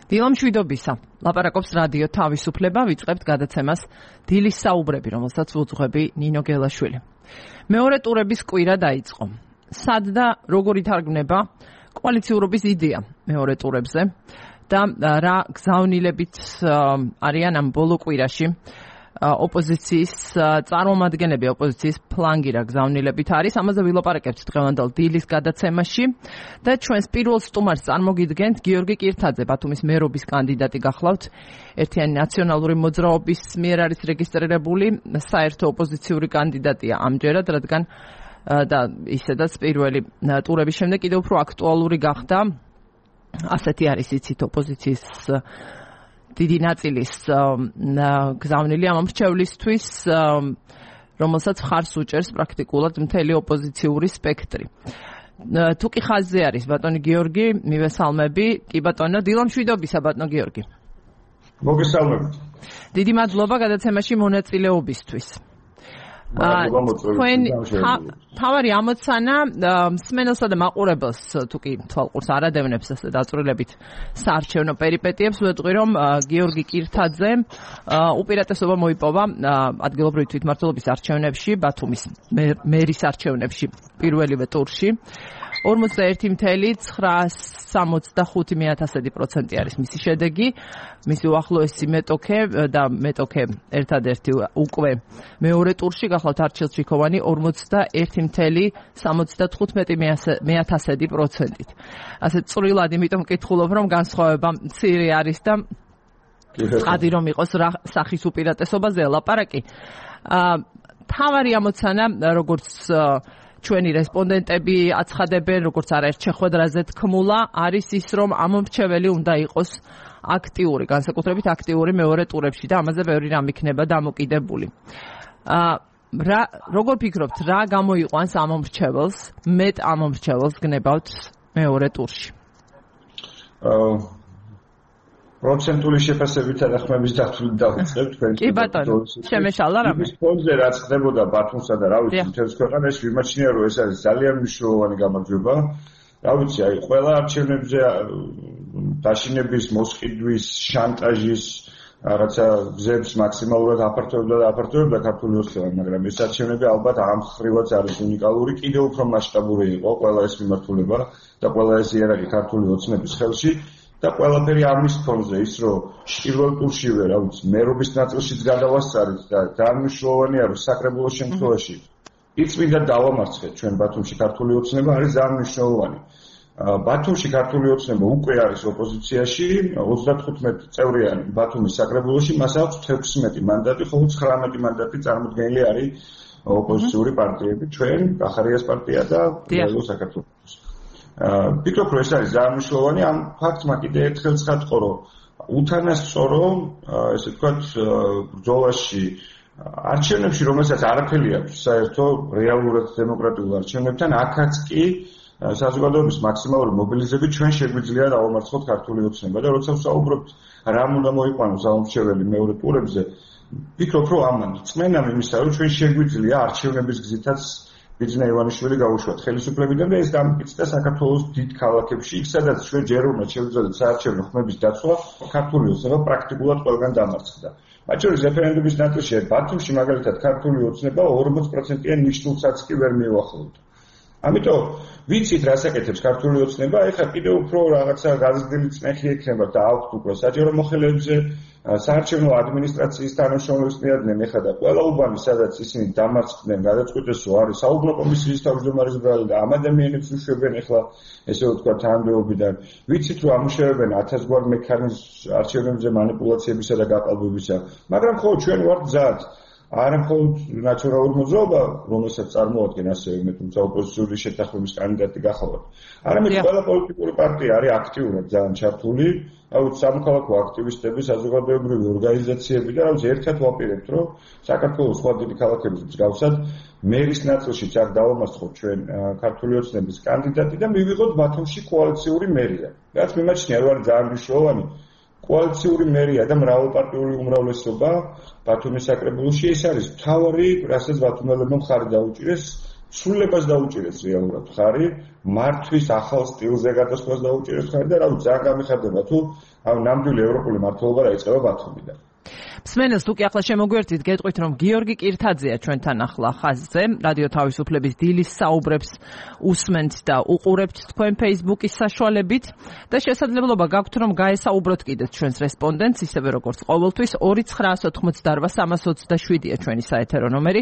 დილამშვიდობისა. ლაპარაკობს რადიო თავისუფლება, ვიწყებთ გადაცემას დილის საუბრები, რომელსაც უძღვები ნინო გელაშვილი. მეორე ტურების კვირა დაიწყო. სად და როგორ ითარგმნება კოალიციურობის იდეა მეორე ტურებზე და რა გზავნილებით არიან ამ ბოლო კვირაში ოპოზიციის წარმომადგენლები, ოპოზიციის ფლანგი რა გზავნილებით არის. ამაზე ვილაპარაკებთ დღევანდელ დილის გადაცემაში და ჩვენს პირველ სტუმარს წარმოგიდგენთ გიორგი კირთაძე, ბათუმის მერობის კანდიდატი გახლავთ. ერთიანი ნაციონალური მოძრაობის მიერ არის რეგისტრირებული საერთო ოპოზიციური კანდიდატია ამჯერად, რადგან და ისედაც პირველი ტურების შემდეგ კიდევ უფრო აქტუალური გახდა. ასეთი არის იცით ოპოზიციის დიდი ნაწილის გზავნილი ამ მრჩევლისთვის, რომელსაც ხარს უჭერს პრაქტიკულად მთელი ოპოზიციური სპექტრი. თუ კი ხაზზე არის ბატონი გიორგი, მივესალმები. კი ბატონო, დილამშვიდობისა ბატონო გიორგი. მოგესალმებით. დიდი მადლობა გადაცემაში მონაწილეობისთვის. თქვენ თავარი ამოცანა მსმენელსა და მაყურებელს თუ კი თვალყურს არ ადევნებს ასე დაწვრილებით საარჩევნო პერიპეტიებს, ვეტყვი რომ გიორგი კირთაძე უპირატესობა მოიპოვა ადგილობრივი თვითმმართველობის არჩევნებში, ბათუმის მერის არჩევნებში პირველივე ტურში. 41,965% არის მისი შედეგი. მისი უახლოესი მეტოქე და მეტოქე ერთადერთი უკვე მეორე ტურში გახლავთ არჩილ ჩიქოვანი 41,75%-ით. ასე წვრილად, იმიტომ ვკითხულობ, რომ განსხვავება მცირე არის და ადი რომ იყოს რა სახის უპირატესობაზე ლაპარაკი. თავარი ამოცანა, როგორც ჩვენი რესპონდენტები აცხადებენ, როგორც არაერთ შეხვედრაზე თქმულა, არის ის, რომ ამ მრჩეველი უნდა იყოს აქტიური, განსაკუთრებით აქტიური მეორე ტურებში და ამაზე ბევრი რამ იქნება დამოკიდებული. როგორ ფიქრობთ, რა გამოიყვანს ამ მრჩეველს, მეტ ამ მრჩეველს გნებავთ მეორე ტურში? პროცენტული შეფასებით თანახმების დათვლით დავიწყებ თქვენ. კი ბატონო, შემეშალა რამე. ის ფონზე რაც ხდებოდა ბათუმსა და რა ვიცი, მთელს ქვეყანაში ვიმაჩნია, რომ ეს არის ძალიან მნიშვნელოვანი გამარჯვება. რა ვიცი, აი ყველა არჩევნებზე დაშინების, მოსყიდვის, შანტაჟის რაღაცა გზებს მაქსიმალურად აფართოვებდა ქართული ოცნება, მაგრამ ეს არჩევნები ალბათ ამ ხრივაც არის უნიკალური, კიდევ უფრო მასშტაბური იყო ყველა ეს მიმართულება და ყველა ეს იარაღი ქართული ოცნების ხელში. და ყველაფერი ამის ფონზე ის, რომ პირველ ტურშივე, რა ვიცი, მერობის ნაწილშიც გადავასწარით და ძალიან მნიშვნელოვანია, რომ საკრებულოს შემთხვევაში იწმინდა დავამარცხეთ ჩვენ ბათუმში ქართული ოცნება არის ძალიან მნიშვნელოვანი. ბათუმში ქართული ოცნება უკვე არის ოპოზიციაში, 35 წევრიანი ბათუმის საკრებულოში, მას აქვს 16 მანდატი, ხოლო 19 მანდატი წარმოდგენილი არის ოპოზიციური პარტიები, ჩვენ, კახარიას პარტია და რეალურ საქართველოს. ფიქრობ, რომ ეს არის ძალიან მნიშვნელოვანი. ამ ფაქტმა კიდევ ერთხელ ცხადყო, რომ უთანასწორო, ესე ვთქვათ, ბრძოლაში არჩევნებში, რომელსაც არაფერი აქვს საერთო რეალურად დემოკრატიულ არჩევნებთან, აქაც კი საზოგადოების მაქსიმალური მობილიზებით ჩვენ შეგვიძლია დავამარცხოთ ქართული ოცნება და როცა ვსაუბრობთ რა უნდა მოიყვანოს ამ მრჩეველი მეორე ტურებზე, ფიქრობ, რომ ამან წმენამ იმისა, რომ ჩვენ შეგვიძლია არჩევნების გზითაც ბიძინა ივანიშვილი გაუშვათ ხელისუფლებიდან და ეს დამტკიცდა საქართველოს დიდ ქალაქებში, იქ სადაც ჩვენ ჯერ უნდა შევძლებდეთ საარჩევნო ხმების დაცვა, ქართული ოცნება პრაქტიკულად ყველგან დამარცხდა. მათ შორის რეფერენდუმის ნაწილში ბათუმში მაგალითად ქართული ოცნება 40%-იან ნიშნულსაც კი ვერ მიუახლოვდა. ამიტომ ვიცით რასაკეთებს ქართული ოცნება, ეხლა კიდევ უფრო რაღაცა გაზრდილი წნეხი ექნება და აქვთ უკვე საჯარო მოხელეებზე საარჩევნო ადმინისტრაციის თანამშრომლებს მიადნენ ეხლა და ყველა უბანი, სადაც ისინი დამარცხდნენ, გადაწყვეტესო არის საუბნო კომისიის თავმჯდომარის ბრალი და ამ ადამიანებს უშვებენ ეხლა ესე ვთქვათ თანამდებობიდან. ვიცით რომ ამუშავებენ 1000 გვარ მექანიზმს არჩევნებზე манипуляციებისა და გაყალბებისა, მაგრამ ხო ჩვენ ვართ გზად. არა მხოლოდ ნაციონალური მოძრაობა, რომელსაც წარმოადგენს ასევე მე თუმცა ოპოზიციური შეთანხმების კანდიდატი გახლავთ. არამედ ყველა პოლიტიკური პარტია არის აქტიურად ძალიან ჩართული, აუცილებლად სამოქალაქო აქტივისტები, საზოგადოებრივი ორგანიზაციები და აუცილებლად ერთად ვაპირებთ, რომ საქართველოს სხვა დიდი ქალაქების მსგავსად მერის ნაწილშიც არ დავამარცხოთ ჩვენ ქართული ოცნების კანდიდატი და მივიღოთ ბათუმში კოალიციური მერია. რაც მიმაჩნია, რომ არის ძალიან მნიშვნელოვანი. კოალიციური მერია და მრავალპარტიული უმრავლესობა ბათუმის საკრებულოში ეს არის მთავარი, რასაც ბათუმელებმა მხარი დაუჭირეს სულებას დაუჭირეს რეალურად ხარი, მართვის ახალ სტილზე გადასვლას დაუჭირეს ხარი და რავი, ძალიან გამიხარდება თუ ნამდვილი ევროპული მმართველობა დაიწყება ბათუმიდან. მსმენელს თუ კი ახლა შემოგვერთით, გეტყვით რომ გიორგი კირთაძეა ჩვენთან ახლა ხაზზე, რადიო თავისუფლების დილის საუბრებს უსმენთ და უყურებთ თქვენ Facebook-ის საშუალებით და შესაძლებლობა გაქვთ რომ გაესაუბროთ კიდეც ჩვენს რესპონდენტს, ისევე როგორც ყოველთვის 2988327-ია ჩვენი საეთერო ნომერი,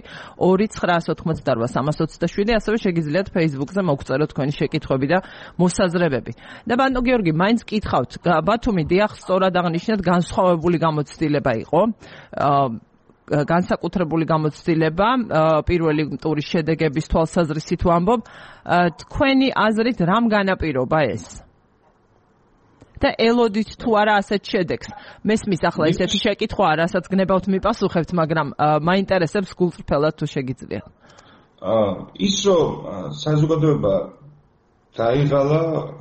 2988327, ასევე შეგიძლიათ Facebook-ზე მოგწეროთ თქვენი შეკითხვები და მოსაზრებები. და ბატონო გიორგი, მაინც გითხავთ, ბათუმი დიახ, სწორად აღნიშნეთ, განსხვავებული გამოცდილება იყო. განსაკუთრებული გამოცდილება პირველი ტურის შედეგების თვალსაზრისით ვამბობ. თქვენი აზრით რამ განაპირობა ეს? და ელოდით თუ არა ასეთ შედეგს? მესმის ახლა ესეთი შეკითხვა, რასაც გნებავთ მიპასუხებთ, მაგრამ მაინტერესებს გულწრფელად თუ შეგიძლიათ. ის რომ საზოგადოება დაიღალა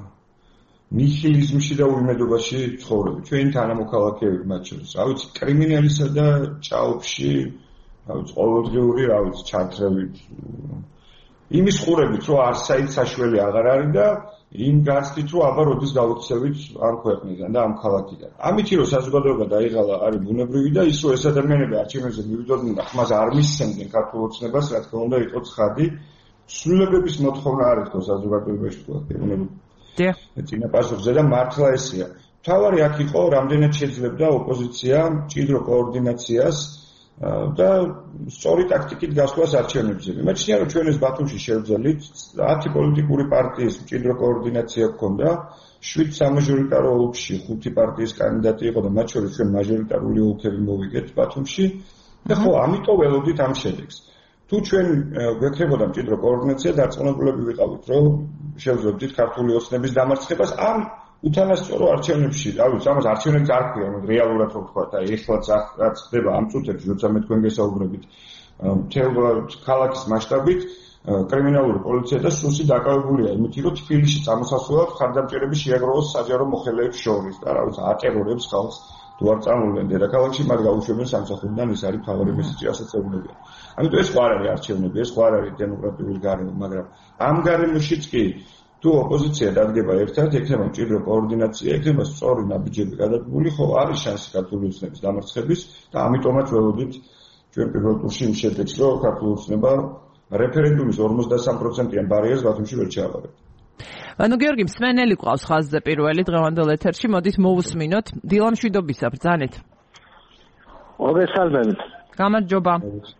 ნიჰილიზმში და უიმედობაში ცხოვრობენ. ჩვენი თანამოქალაქეები მათ შორის, რა ვიცი, კრიმინალისა და ჭაობში, რა ვიცი, ყოველდღიური, რა ვიცი, ჩართრევით. იმის ხურებით, რომ არცაით საშველი აღარ არის და იმ გასწრით, რომ აბა როდის გავიქცევით ამ ქვეყნიდან და ამ ქალაქიდან. ამითი რომ საზოგადოება დაიღალა არის ბუნებრივი და ის რომ ეს ადამიანები არჩევნებზე მივიდოდნენ და ხმას არ მისცემდნენ ქართულ ოცნებას, რა თქმა უნდა, იყო ცხადი. სრულებების მოთხოვნა არის თქო საზოგადოებაში თქვა, ბუნებრივი. წინა პასუხზე და მართლა ესეა. თავარი აქ იყო, რამდენად შეძლებდა ოპოზიცია მჭიდრო კოორდინაციას და სწორი ტაქტიკით გასვლას არჩევნებზე. მეჩნია რომ ჩვენ ეს ბათუმში შევძელით 10 პოლიტიკური პარტიის მჭიდრო კოორდინაცია გქონდა, 7 სამაჟორიტარო ოლქში 5 პარტიის კანდიდატი იყო და მათ შორის ჩვენ მაჟორიტარული ოლქები მოვიგეთ ბათუმში და ხო, ამიტომ ველოდით ამ შედეგს. თუ ჩვენ გვექნებოდა მჭიდრო კოორდინაცია, დარწმუნებულები ვიყავით, რომ შევძლებდით ქართული ოცნების დამარცხებას ამ უთანასწორო არჩევნებში. რა ვიცი, ამას არჩევნებს არ ქვია, რეალურად რო ვთქვა და ეხლაც რაც ხდება ამ წუთებში, როცა მე თქვენ გესაუბრებით, მთელ ქალაქის მასშტაბით კრიმინალური პოლიცია და სუსი დაკავებულია იმით, რომ თბილისში წამოსასვლელად ხარდამჭერები შეაგროვოს საჯარო მოხელეებს შორის და რა ვიცი, ატერორებს ხალხს თუ არ წამოვლენ დედაქალაქში, მათ გაუშვებენ სამსახურიდან, ეს არის მთავრობის წესებია. ამიტომ ეს ხო არ არის არჩევნები, ეს ხო არ არის დემოკრატიული გარემო, მაგრამ ამ გარემოშიც კი თუ ოპოზიცია დადგება ერთად, ექნება მჭიდრო კოორდინაცია, ექნება სწორი ნაბიჯები გადადგმული, ხო არის შანსი ქართული ოცნების დამარცხების და ამიტომაც ველოდით ჩვენ პირველ ტურში იმ შედეგს, რომ ქართული ოცნება რეფერენდუმის 53%-იან ბარიერს ბათუმში ვერ ჩააბარებს. ანუ გიორგი, მსმენელი ყავს ხაზზე პირველი დღევანდელ ეთერში, მოდით მოусმინოთ. დილა მშვიდობისა, ბრძანეთ. მოგესალმებით. გამარჯობა.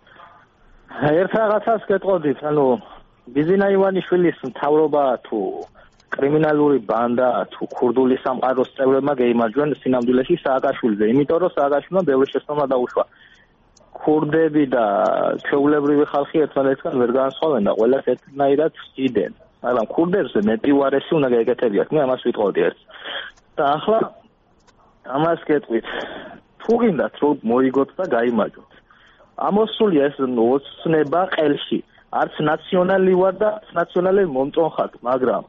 ერთ რაღაცას გეტყოდით, ანუ ბიზინა ივანიშვილის მთავრობა თუ კრიმინალური ბანდა თუ ქურდული სამყაროს წევრებმა გაიმარჯვენ სინამდვილეში სააკაშვილზე, იმიტომ რომ სააკაშვილმა ბევრი შეცდომა დაუშვა. ქურდები და ჩვეულებრივი ხალხი ერთმანეთთან ვერ განსხვავენ და ყველას ერთნაირად სჭირდნენ. მაგრამ ქურდებზე მეტი უარესი უნდა გაეკეთებიათ, მე ამას ვიტყოდი ერთ. და ახლა ამას გეტყვით, თუ გინდათ რომ მოიგოთ და გაიმარჯვოთ. ამოსულია ეს ოცნება ყელში. არც ნაციონალი ვარ და ნაციონალი მომწონხარ, მაგრამ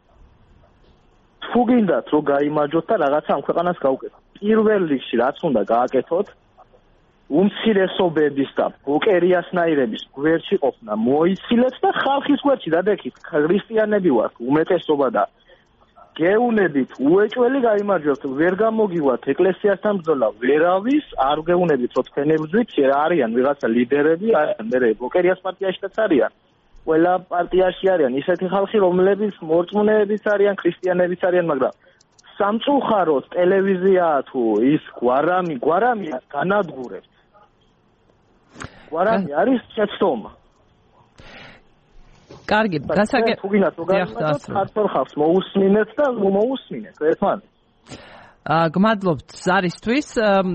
თუ გინდათ რომ გაიმარჯვოთ და რაღაცა ამ ქვეყანას გავუკეთოთ. პირველ რიგში რაც უნდა გააკეთოთ, უმცირესობების და ბოკერიასნაირების გვერდში ყოფნა მოიცილეთ და ხალხის გვერდში დადექით. ქრისტიანები ვართ, უმეტესობა და გეუნებით უეჭველი გაიმარჯვებთ, ვერ გამოგივათ ეკლესიასთან ბრძოლა, ვერავის არ გეუნებით, რომ თქვენებზვით არიან ვიღაცა ლიდერები, არიან მე ბოკერიას პარტიაშიც არიან. ყველა პარტიაში არიან ისეთი ხალხი, რომლებიც მორწმუნეებიც არიან, ქრისტიანებიც არიან, მაგრამ სამწუხაროდ ტელევიზია თუ ის გვარამი განადგურებს. გვარამი არის შეცდომა. კარგი, გასაგებია. თუ გინდათ რომ გაიმარჯვოთ, ქართულ ხალხს მოусმინეთ და მოусმინეთ ერთმანეთს. გმადლობთ ზარისთვის.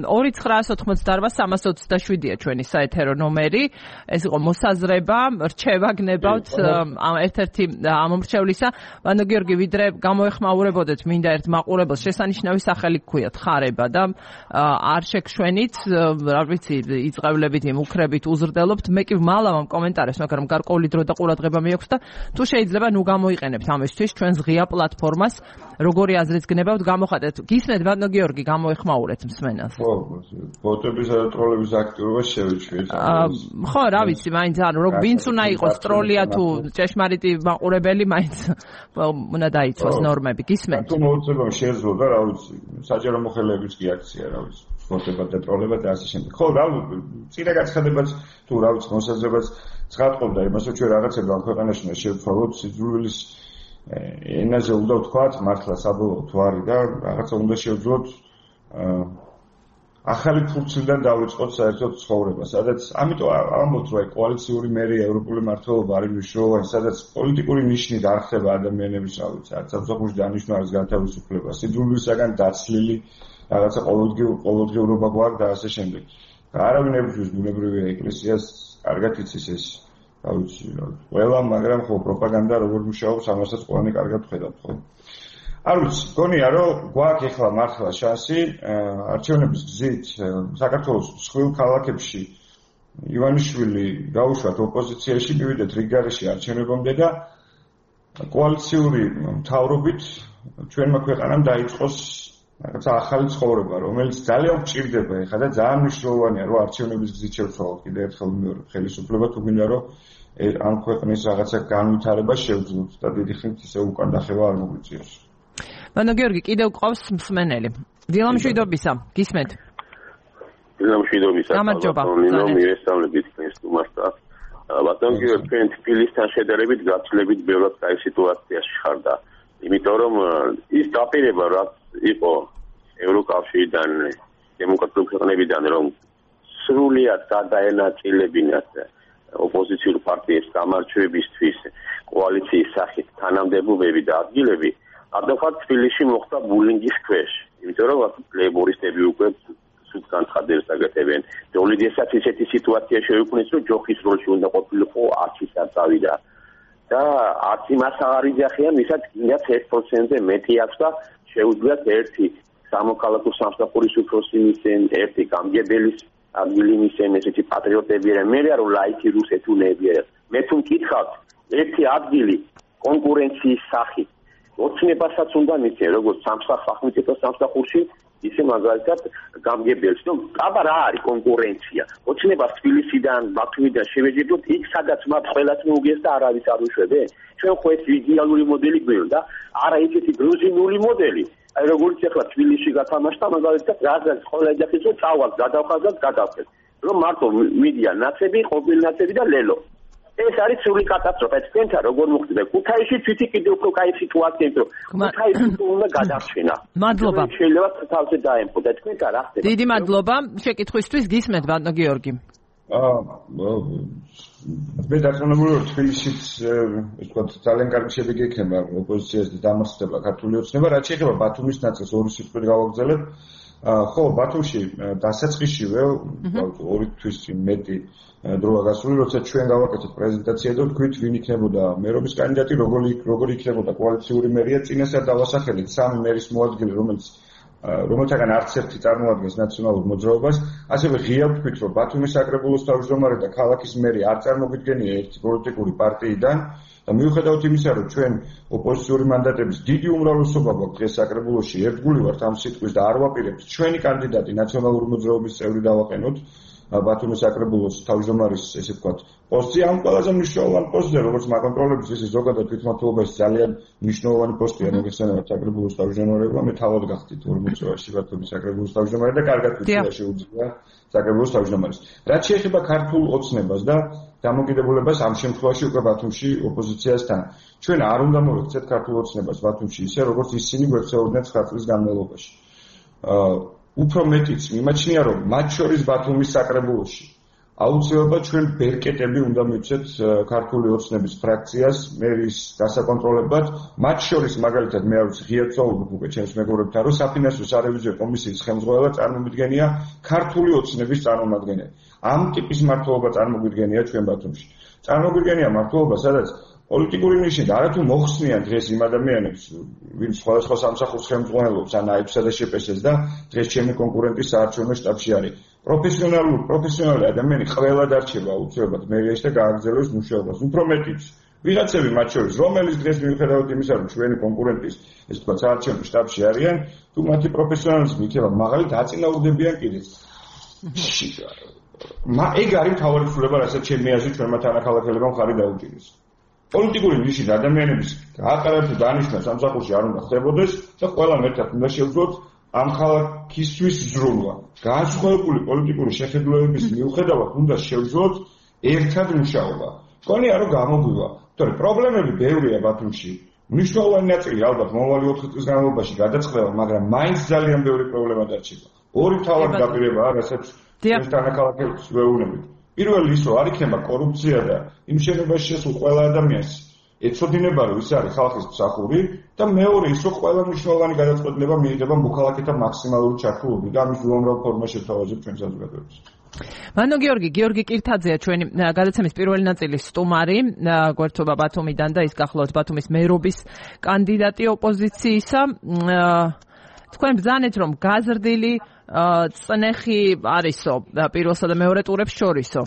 2988327-ია ჩვენი საეთერო ნომერი. ეს იყო მოსაზრება, რჩევა გნებავთ ერთ-ერთი ამომრჩევლისა. ბანო გიორგი, ვიდრე გამოეხმაურებოდეთ მინდა ერთ მაყურებელს, შესანიშნავი სახელი გქვიათ ხარება და არ შეგშვენით, რა ვიცი, იწევლებით იმ უქრებით უზრდელობთ. მე კი მალავ ამ კომენტარებს, მაგრამ გარკვეული დრო და ყურადღება მიაქვს და თუ შეიძლება ნუ გამოიყენებთ ამისთვის ჩვენს ღია პლატფორმას, როგორი აზრიც გნებავთ, გამოხატეთ. გისმენთ გისმენთ ბატონო გიორგი, გამოეხმაურეთ მსმენელს. ხო, ბოტებისა და ტროლების აქტიურობა შევიჩვიეთ. ხო, რა ვიცი, მაინც რომ ვინც უნდა იყოს ტროლია თუ ჭეშმარიტი მაყურებელი, მაინც უნდა დაიცვას ნორმები. გისმენთ. თუ მოუწევენ შეძლო და რა ვიცი, საჯარო მოხელეების კი აქცია, რა ვიცი. ბოტება და ტროლება და ასე შემდეგ. ხო, რა წინა გაცხადებაც თუ რა ვიცი, მოსაზრებაც ცხადყოფდა იმას, რომ ჩვენ რაღაცები ამ ქვეყანაში უნდა შევცვალოთ, სიძულვილის ენაზე უნდა ვთქვათ, მართლა საბოლოო თუ არის და რაღაცა უნდა შევძლოთ ახალი ფურცლიდან დავიწყოთ საერთოდ ცხოვრება, სადაც ამიტომ ამბობთ, რომ კოალიციური მერია, ევროპული მმართველობა არის მნიშვნელოვანი, სადაც პოლიტიკური ნიშნით არ ხდება ადამიანების, რა ვიცი, არც სამსახურში დანიშნვა, არც განთავისუფლება, სიძულვილისაგან დაცლილი რაღაცა ყოველდღიურობა გვაქვს და ასე შემდეგ. არავინ ებრძვის ბუნებრივია ეკლესიას, კარგად იცის ეს, რა ვიცი, ყველა, მაგრამ ხო პროპაგანდა როგორ მუშაობს, ამასაც ყველანი კარგად ხედავთ, ხო? არ ვიცი, გონია რომ გვაქვს ახლა მართლა შანსი არჩევნების გზით საქართველოს სხვილ ქალაქებში ივანიშვილი გაუშვათ ოპოზიციაში, მივიდეთ რიგგარეში არჩევნებამდე და კოალიციური მთავრობით ჩვენმა ქვეყანამ დაიწყოს რაღაცა ახალი ცხოვრება, რომელიც ძალიან გვჭირდება ეხლა და ძალიან მნიშვნელოვანია, რომ არჩევნების გზით შევცვალოთ კიდევ ერთხელ მეორე ხელისუფლება, თუ მინდა რომ ამ ქვეყნის რაღაცა განვითარება შევძლოთ და დიდი ხნით ისე უკან დახევა არ მოგვიწიოს. ბატონო გიორგი, კიდევ ყავს მსმენელი. დილამშვიდობისა, გისმენთ. დილამშვიდობისა. გამარჯობა. მივესალმებით თქვენს სტუმარს. ბატონო გიორგი, თქვენ თბილისთან შედარებით გაცილებით ბევრად კაი სიტუაციაში ხარდა. იმიტომ რომ ის დაპირება რაც იყო ევროკავშირიდან, დემოკრატიულ ქვეყნებიდან, რომ სრულიად გადაენაწილებინათ ოპოზიციურ პარტიებს გამარჯვებისთვის კოალიციის სახით თანამდებობები და ადგილები, ადრე თბილისში მოხდა ბულინგის ქვეშ. იმიტომ რომ ლეიბორისტები უკვე სულ განცხადებას აკეთებენ. დოლიდესაც ისეთი სიტუაცია შეიქმნეს, რომ ჯოხის როლში უნდა ყოფილიყო არჩის აწავიდა. და არც იმას აღარ იძახიან, ვისაც კიდაც 1%-ზე მეტი აქვს და შეუძლიათ ერთი სამოქალაქო სამსახურის უფროსი მისცენ, ერთი გამგებელის ადგილი მისცენ, ესეთი პატრიოტები არა, მე რომ ლაიქი რუსეთუნები არა. მე თუ მკითხავთ, ერთი ადგილი კონკურენციის სახით ოცნებასაც უნდა მისცენ, როგორც სახელმწიფო სამსახურში, ისე მაგალითად გამგებელს. ნუ აბა რა არის კონკურენცია? ოცნებას თბილისიდან, ბათუმიდან შევეძებდოთ იქ, სადაც მათ ყველას მოუგეს და არავის არ უშვებენ. ჩვენ ხო ეს იდეალური მოდელი გვინდა, არა ისეთი გრუზინული მოდელი. აი როგორც ახლა თბილისში გათამაშდა, მაგალითად რაღაც ყველა ეძახის რომ წავალ, გადავხაზოთ. რომ მარტო მიდიან ნაცები, ყოფილნაცები და ლელო. ეს არის სრული კატასტროფა. თქვენთან როგორ მოხდება? ქუთაისში თვითი კიდევ უფრო კაი სიტუაცია, იმიტომ რომ ქუთაისში უნდა გადარჩენა. მადლობა. შეიძლება თავზე დაემხო და თქვენთან რა ხდება? დიდი მადლობა შეკითხვისთვის. გისმენთ ბატონო გიორგი. მე დარწმუნებული ვარ თბილისშიც ეს თქვა ძალიან კარგი შედეგი ექნება ოპოზიციას და დამარცხება ქართული ოცნება. რაც შეეხება ბათუმის ნაწილს ორი სიტყვით გავაგრძელებ. ხო, ბათუმში დასაწყისშივე 2 თვის წინ მეტი დროა გასული, როცა ჩვენ გავაკეთეთ პრეზენტაცია და თქვით ვინ იქნებოდა მერობის კანდიდატი, როგორი იქნებოდა კოალიციური მერია. წინასწარ დავასახელეთ 3 მერის მოადგილე, რომელთაგან არც ერთი წარმოადგენს ნაციონალურ მოძრაობას. ასევე ღია ვთქვით, რომ ბათუმის საკრებულოს თავმჯდომარე და ქალაქის მერი არ წარმოგვიდგენია ერთი პოლიტიკური პარტიიდან. და მიუხედავად იმისა, რომ ჩვენ ოპოზიციური მანდატების დიდი უმრავლესობა გვაქვს დღეს საკრებულოში, ერთგული ვართ ამ სიტყვის და არ ვაპირებთ ჩვენი კანდიდატი ნაციონალური მოძრაობის წევრი დავაყენოთ ბათუმის საკრებულოს თავმჯდომარის, ესე ვთქვათ, პოსტზე. ამ ყველაზე მნიშვნელოვანი პოსტზე, როგორც მაკონტროლების ისე ზოგადად თვითმმართველობაში ძალიან მნიშვნელოვანი პოსტია, მოგეხსენებათ საკრებულოს თავმჯდომარეობა. მე თავად გახდით 40 წელში ბათუმის საკრებულოს თავმჯდომარე და კარგად ვიცი შეუძლია საკრებულოს თავმჯდომარის. რაც შეეხება ქართულ ოცნებას და დამოკიდებულებას ამ შემთხვევაში უკვე ბათუმში ოპოზიციასთან. ჩვენ არ უნდა მოვექცეთ ქართულ ოცნებას ბათუმში ისე, როგორც ისინი გვექცეოდნენ 9 წლის განმავლობაში. უფრო მეტიც მიმაჩნია, რომ მათ შორის ბათუმის საკრებულოში აუცილებლად ჩვენ ბერკეტები უნდა მივცეთ ქართული ოცნების ფრაქციას მერის გასაკონტროლებად. მათ შორის მაგალითად მე არ ვიცი, ღიად ვსაუბრობ უკვე ჩემს მეგობრებთან, რომ საფინანსო სარევიზიო კომისიის ხელმძღვანელად წარმომიდგენია ქართული ოცნების წარმომადგენელი. ამ ტიპის მმართველობა წარმოგვიდგენია ჩვენ ბათუმში. წარმოგვიდგენია მმართველობა, სადაც პოლიტიკური ნიშნით არათუ მოხსნიან დღეს იმ ადამიანებს, ვინც სხვადასხვა სამსახურს ხელმძღვანელობს, ან აიფსა და შეპესეს და დღეს ჩემი კონკურენტი საარჩევნო შტაბში არის. პროფესიონალი ადამიანი ყველა დარჩება აუცილებლად მერიაში და გააგრძელებს მუშაობას. უფრო მეტიც, ვიღაცები მათ შორის, რომელიც დღეს მიუხედავად იმისა, რომ ჩვენი კონკურენტის ეს თქვა საარჩევნო შტაბში არიან, თუ მათი პროფესიონალიზმი იქნება მაღალი, დაწინაურდებიან კიდეც. ეგ არის მთავარი ცვლილება, რასაც ჩემი აზრით ჩვენმა თანახმადელებმა მხარი დაუჭირეს. პოლიტიკური ნიშნის ადამიანების გაატარა თუ დანიშნა სამსახურში არ უნდა ხდებოდეს და ყველამ ერთად უნდა შევძლოთ ამ ქალაქისთვის ზრუნვა. განსხვავებული პოლიტიკური შეხედულებების მიუხედავად უნდა შევძლოთ ერთად მუშაობა. მგონია რომ გამოგვივა. თორე პრობლემები ბევრია ბათუმში. მნიშვნელოვანი ნაწილი ალბათ მომავალი 4 წლის განმავლობაში გადაწყდება, მაგრამ მაინც ძალიან ბევრი პრობლემა დარჩება. ორი მთავარი დაპირებაა, რასაც ეს თანახმადებს ვეუბნებით. პირველი ის რომ არ იქნება კორუფცია და იმ შენობაში შესულ ყველა ადამიანს ეცოდინება რომ ის არის ხალხის მსახური და მეორე ის რომ ყველა მნიშვნელოვანი გადაწყვეტილება მიიღება მოქალაქეთა მაქსიმალური ჩართულობით და ამის უამრავ ფორმაში შევთავაზებთ ჩვენ საზოგადოებას. მანო გიორგი კირთაძეა ჩვენი გადაცემის პირველი ნაწილის სტუმარი გვერდობა ბათუმიდან და ის გახლავთ ბათუმის მერობის კანდიდატი ოპოზიციისა. თქვენ ბრძანეთ რომ გაზრდილი წნეხი არისო პირველსა და მეორე ტურებს შორისო.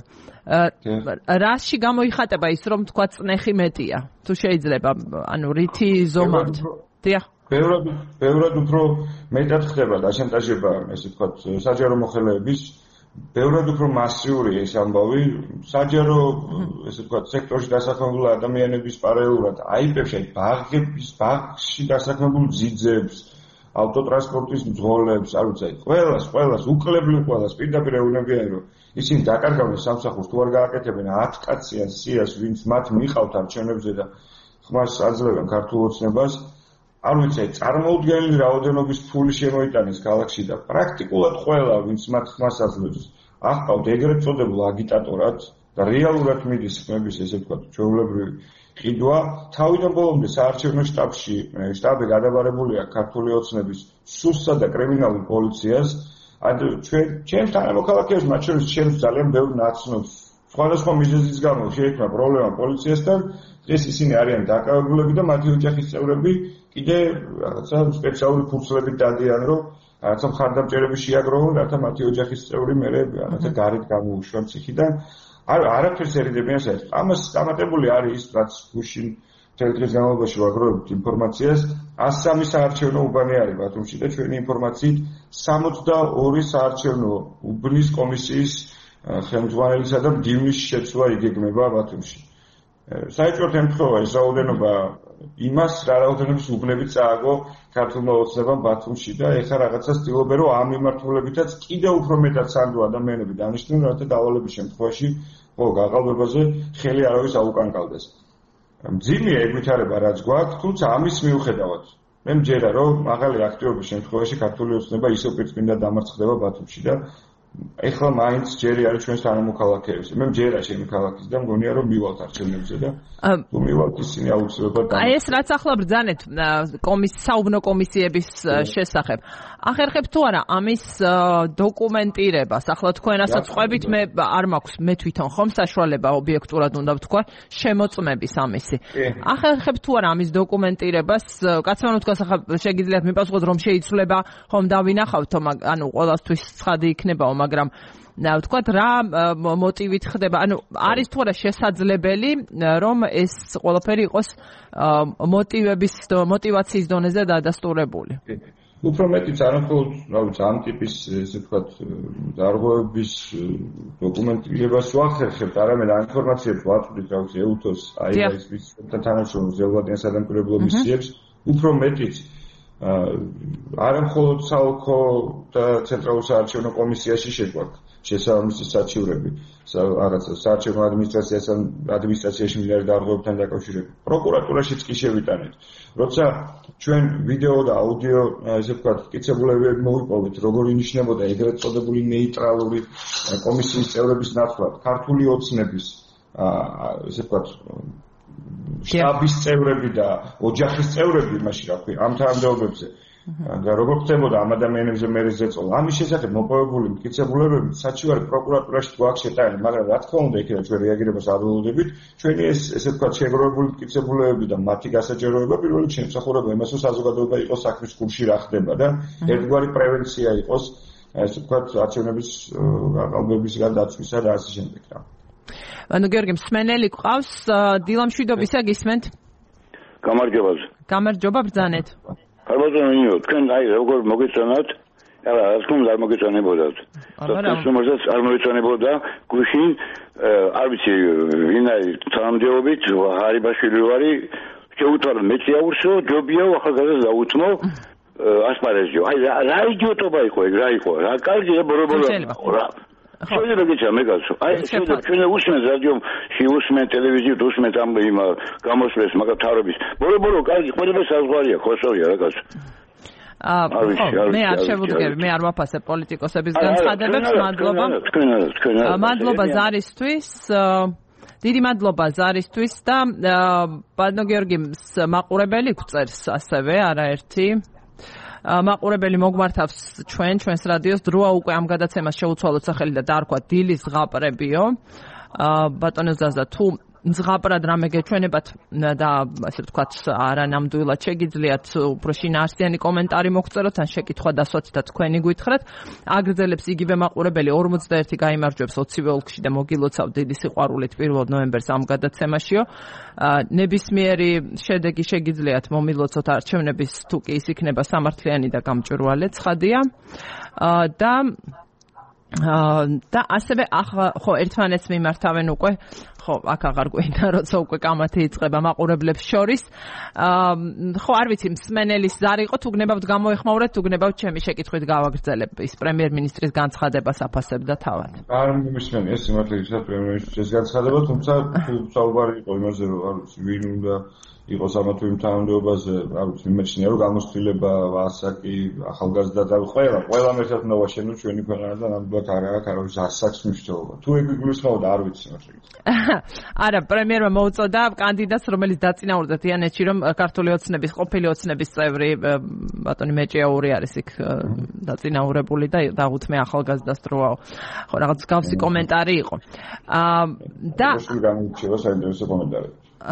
რასში გამოიხატება ის რომ თქვა წნეხი მეტია? თუ შეიძლება, ანუ რითი ზომავთ? დიახ. ბევრად უფრო მეტად ხდება დაშანტაჟება, ესე ვთქვათ, საჯარო მოხელეების, ბევრად უფრო მასიური ეს ამბავი, საჯარო, ესე ვთქვათ, სექტორში დასაქმებულ ადამიანების პარალელურად აიპებში, ბაღში დასაქმებულ ძიძებს, ავტოტრანსპორტის მძღოლებს, არ ვიცი, ყველას უკლებლივ ყველას პირდაპირ ეუბნებიან, რომ ისინი დაკარგავენ სამსახურს, თუ არ გააკეთებენ 10 კაციან სიას, ვინც მათ მიყავთ არჩევნებზე და ხმას აძლევენ ქართულ ოცნებას, არ ვიცი, წარმოუდგენელი რაოდენობის ფული შემოიტანეს ქალაქში და პრაქტიკულად ყველა, ვინც მათ ხმას აძლევს, ახყავთ ეგრეთ წოდებულ აგიტატორად და რეალურად მიდის ხმების, ესე ვთქვათ, ჩვეულებრივი ყიდვა. თავიდან ბოლომდე საარჩევნო შტაბი გადაბარებულია ქართული ოცნების სუსსა და კრიმინალურ პოლიციას. ჩვენ თანამოქალაქეებს, მათ შორის შენს ძალიან ბევრ ნაცნობს. სხვადასხვა მიზეზის გამო შეექმნა პრობლემა პოლიციასთან. დღეს ისინი არიან დაკავებულები და მათი ოჯახის წევრები კიდე რაღაცა სპეციალური ფურცლებით დადიან, რომ რაღაცა მხარდამჭერები შეაგროვონ, რათა მათი ოჯახის წევრი მერე რაღაცა გარეთ გამოუშვან ციხიდან. არაფერს ერიდებიან საერთოდ. ამას დამატებული არის ის, რაც გუშინ მთელი დღის განმავლობაში ვაგროვებთ ინფორმაციას, 103 საარჩევნო უბანი არის ბათუმში და ჩვენი ინფორმაციით 62 საარჩევნო უბნის კომისიის ხელმძღვანელისა და მდივნის შეცვლა იგეგმება ბათუმში. საერთოდ ემთხვევა ეს რაოდენობა იმას, რა რაოდენობის უბნები წააგო ქართულმა ოცნებამ ბათუმში და ეხლა რაღაცა ცდილობენ, რომ ამ მიმართულებითაც კიდევ უფრო მეტად სანდო ადამიანები დანიშნონ, რათა დავალების შემთხვევაში გაყალბებაზე ხელი არავის აუკანკალდეს. მძიმეა ეგ ვითარება რაც გვაქვს, თუმცა ამის მიუხედავად მე მჯერა, რომ მაღალი აქტივობის შემთხვევაში ქართული ოცნება ისევ პირწმინდა დამარცხდება ბათუმში და ეხლა მაინც ჯერი არის ჩვენს თანამოქალაქეებს. მე მჯერა ჩემი ქალაქის და მგონია რომ მივალთ არჩევნებზე და თუ მივალთ ისინი აუცილებლად აი ეს რაც ახლა ბრძანეთ საუბნო კომისიების შესახებ. ახერხებთ თუ არა ამის დოკუმენტირებას? ახლა თქვენ ასაც ყვებით, მე არ მაქვს მე თვითონ ხომ საშუალება ობიექტურად უნდა ვთქვა შემოწმების ამისი. ახერხებთ თუ არა ამის დოკუმენტირებას? კაცმანო თქვას ახლა შეგიძლიათ მიპასუხოთ რომ შეიცვლება ხომ დავინახავთო, ანუ ყოველთვის ცხადი იქნებაო, მაგრამ ვთქვათ რა მოტივით ხდება, ანუ არის თუ არა შესაძლებელი რომ ეს ყველაფერი იყოს მოტივაციის დონეზე დადასტურებული? უფრო მეტიც არამხოლოდ, რა ვიცი, ამ ტიპის ესე ვთქვათ დარღვევების დოკუმენტირებას ვახერხებთ, არამედ ამ ინფორმაციებს ვაწვდით, რა ვიცი, EUTOS, AIS-ის თანამშრომლობის ზეულვადიან სადამკვირვებლო მისიებს, უფრო მეტიც არამხოლოდ საოლქო და ცენტრალურ საარჩევნო კომისიაში შეგვაქვს შესაბამისი საჩივრები, რაღაცა საარჩევნო ადმინისტრაციაში მიმდინარე დარღვევებთან დაკავშირებით. პროკურატურაშიც კი შევიტანეთ. როცა ჩვენ ვიდეო და აუდიო, ესე ვთქვათ, მტკიცებულებები მოვიპოვეთ, როგორ ინიშნებოდა ეგრეთ წოდებული ნეიტრალური კომისიის წევრების ნაცვლად ქართული ოცნების, ესე ვთქვათ, შტაბის წევრები და ოჯახის წევრები, იმაში რა ქვია, ამ თანამდებობებზე. და როგორ ხდებოდა ამ ადამიანებზე მერე ზეწოლა. ამის შესახებ მოპოვებული მტკიცებულებები საჩივარი პროკურატურაში გვაქვს შეტანილი, მაგრამ რა თქმა უნდა, იქიდან ჩვენ რეაგირებას არ ველოდებით. ჩვენი ესე ვთქვათ, შეგროვებული მტკიცებულებები და მათი გასაჯაროება პირველ რიგში ემსახურება იმას, რომ საზოგადოება იყოს საქმის კურსში რა ხდება და ერთგვარი პრევენცია იყოს, ესე ვთქვათ, არჩევნების გაყალბებისგან დაცვისა და ასე შემდეგ რა. ანუ გიორგი მსმენელი ყავს დილამშვიდობისა გისმენთ? გამარჯობა ბრძანეთ. ხარბაზონიო, თქვენ აი როგორ მოგეწონათ? აბა, რა თქმა უნდა არ მოგეწონებოდათ. თუმცა არ მოგეწონებოდა გუშინ არ ვიცი ვინ არის თანამდებობით, ჰარიბაშვილი ვარი, შეუთვალა მეწიაურსო, ჯობიაო ახალგაზრდა დაუთმო ასპარეზიო. აი რა იდიოტობა იყო ეგ, რა იყო? რა კარგია ბორობორო. შეიძლება გეჩა მეგაცო. აი შეიძლება ჩვენ უსმენთ რადიოში, უსმენთ ტელევიზიით, უსმენთ ამ გამოსვლას, მაგრამ თავრობის. ბორობორო კარგი, ყველაფერს საზღვარია, ხოსორია რაღაცა. მე არ შევუდგები, მე არ ვაფასებ პოლიტიკოსების განცხადებებს, მადლობა. მადლობა ზარისთვის. დიდი მადლობა ზარისთვის და ბატონო გიორგის მაყურებელი გვწერს ასევე არაერთი მაყურებელი მოგმართავს ჩვენს რადიოს დროა უკვე ამ გადაცემას შეუცვალოთ სახელი და დაარქვათ დილის ზღაპრებიო. ბატონო ზაზა თუ ზღაპრად რამე გეჩვენებათ და ასე ვთქვათ არანამდვილად შეგიძლიათ უფრო შინაარსიანი კომენტარი მოგწეროთ ან შეკითხვა დასვათ და თქვენი გითხრათ. აგრძელებს იგივე მაყურებელი 41 გაიმარჯვებს 20 ოლქში და მოგილოცავ დიდი სიყვარულით 1 ნოემბერს ამ გადაცემაშიო. ნებისმიერი შედეგი შეგიძლიათ მომილოცოთ არჩევნების თუ კი ის იქნება სამართლიანი და გამჭვირვალე ცხადია. და ასევე ხო ერთმანეთს მიმართავენ უკვე ხო აქ აღარ გვინდა როცა უკვე კამათი იწყება მაყურებლებს შორის ხო არ ვიცი მსმენელის ზარი იყო თუ გნებავთ გამოეხმაურეთ თუ გნებავთ ჩემი შეკითხვით გავაგრძელებ ის პრემიერ-მინისტრის განცხადებას აფასებდა თავად არ მიმისმენი ეს სიმართლეა პრემიერ-მინისტრის განცხადება თუმცა საუბარი იყო იმაზე რომ არ ვიცი ვინ უნდა იყოს ამა თუ იმ თანამდებობაზე, არ ვიცი, მიმეჩნია რომ გამოცდილება, ასაკი, ახალგაზრდა და ყველა ერთად უნდა ვაშენოთ ჩვენი ქვეყანა და ნამდვილად არ აქვს ასაკს მნიშვნელობა. თუ ეგ გულისხმობდა, არ ვიცი მაშინ. არა, პრემიერმა მოუწოდა კანდიდატს, რომელიც დაწინაურდა თიანეთში, რომ ქართული ოცნების, ყოფილი ოცნების წევრი ბატონი მეჭიაური არის იქ დაწინაურებული და დაუთმე ახალგაზრდას დროაო. ხო, რაღაც გავსი კომენტარი იყო. და გამიჩნევა საინტერესო კომენტარი.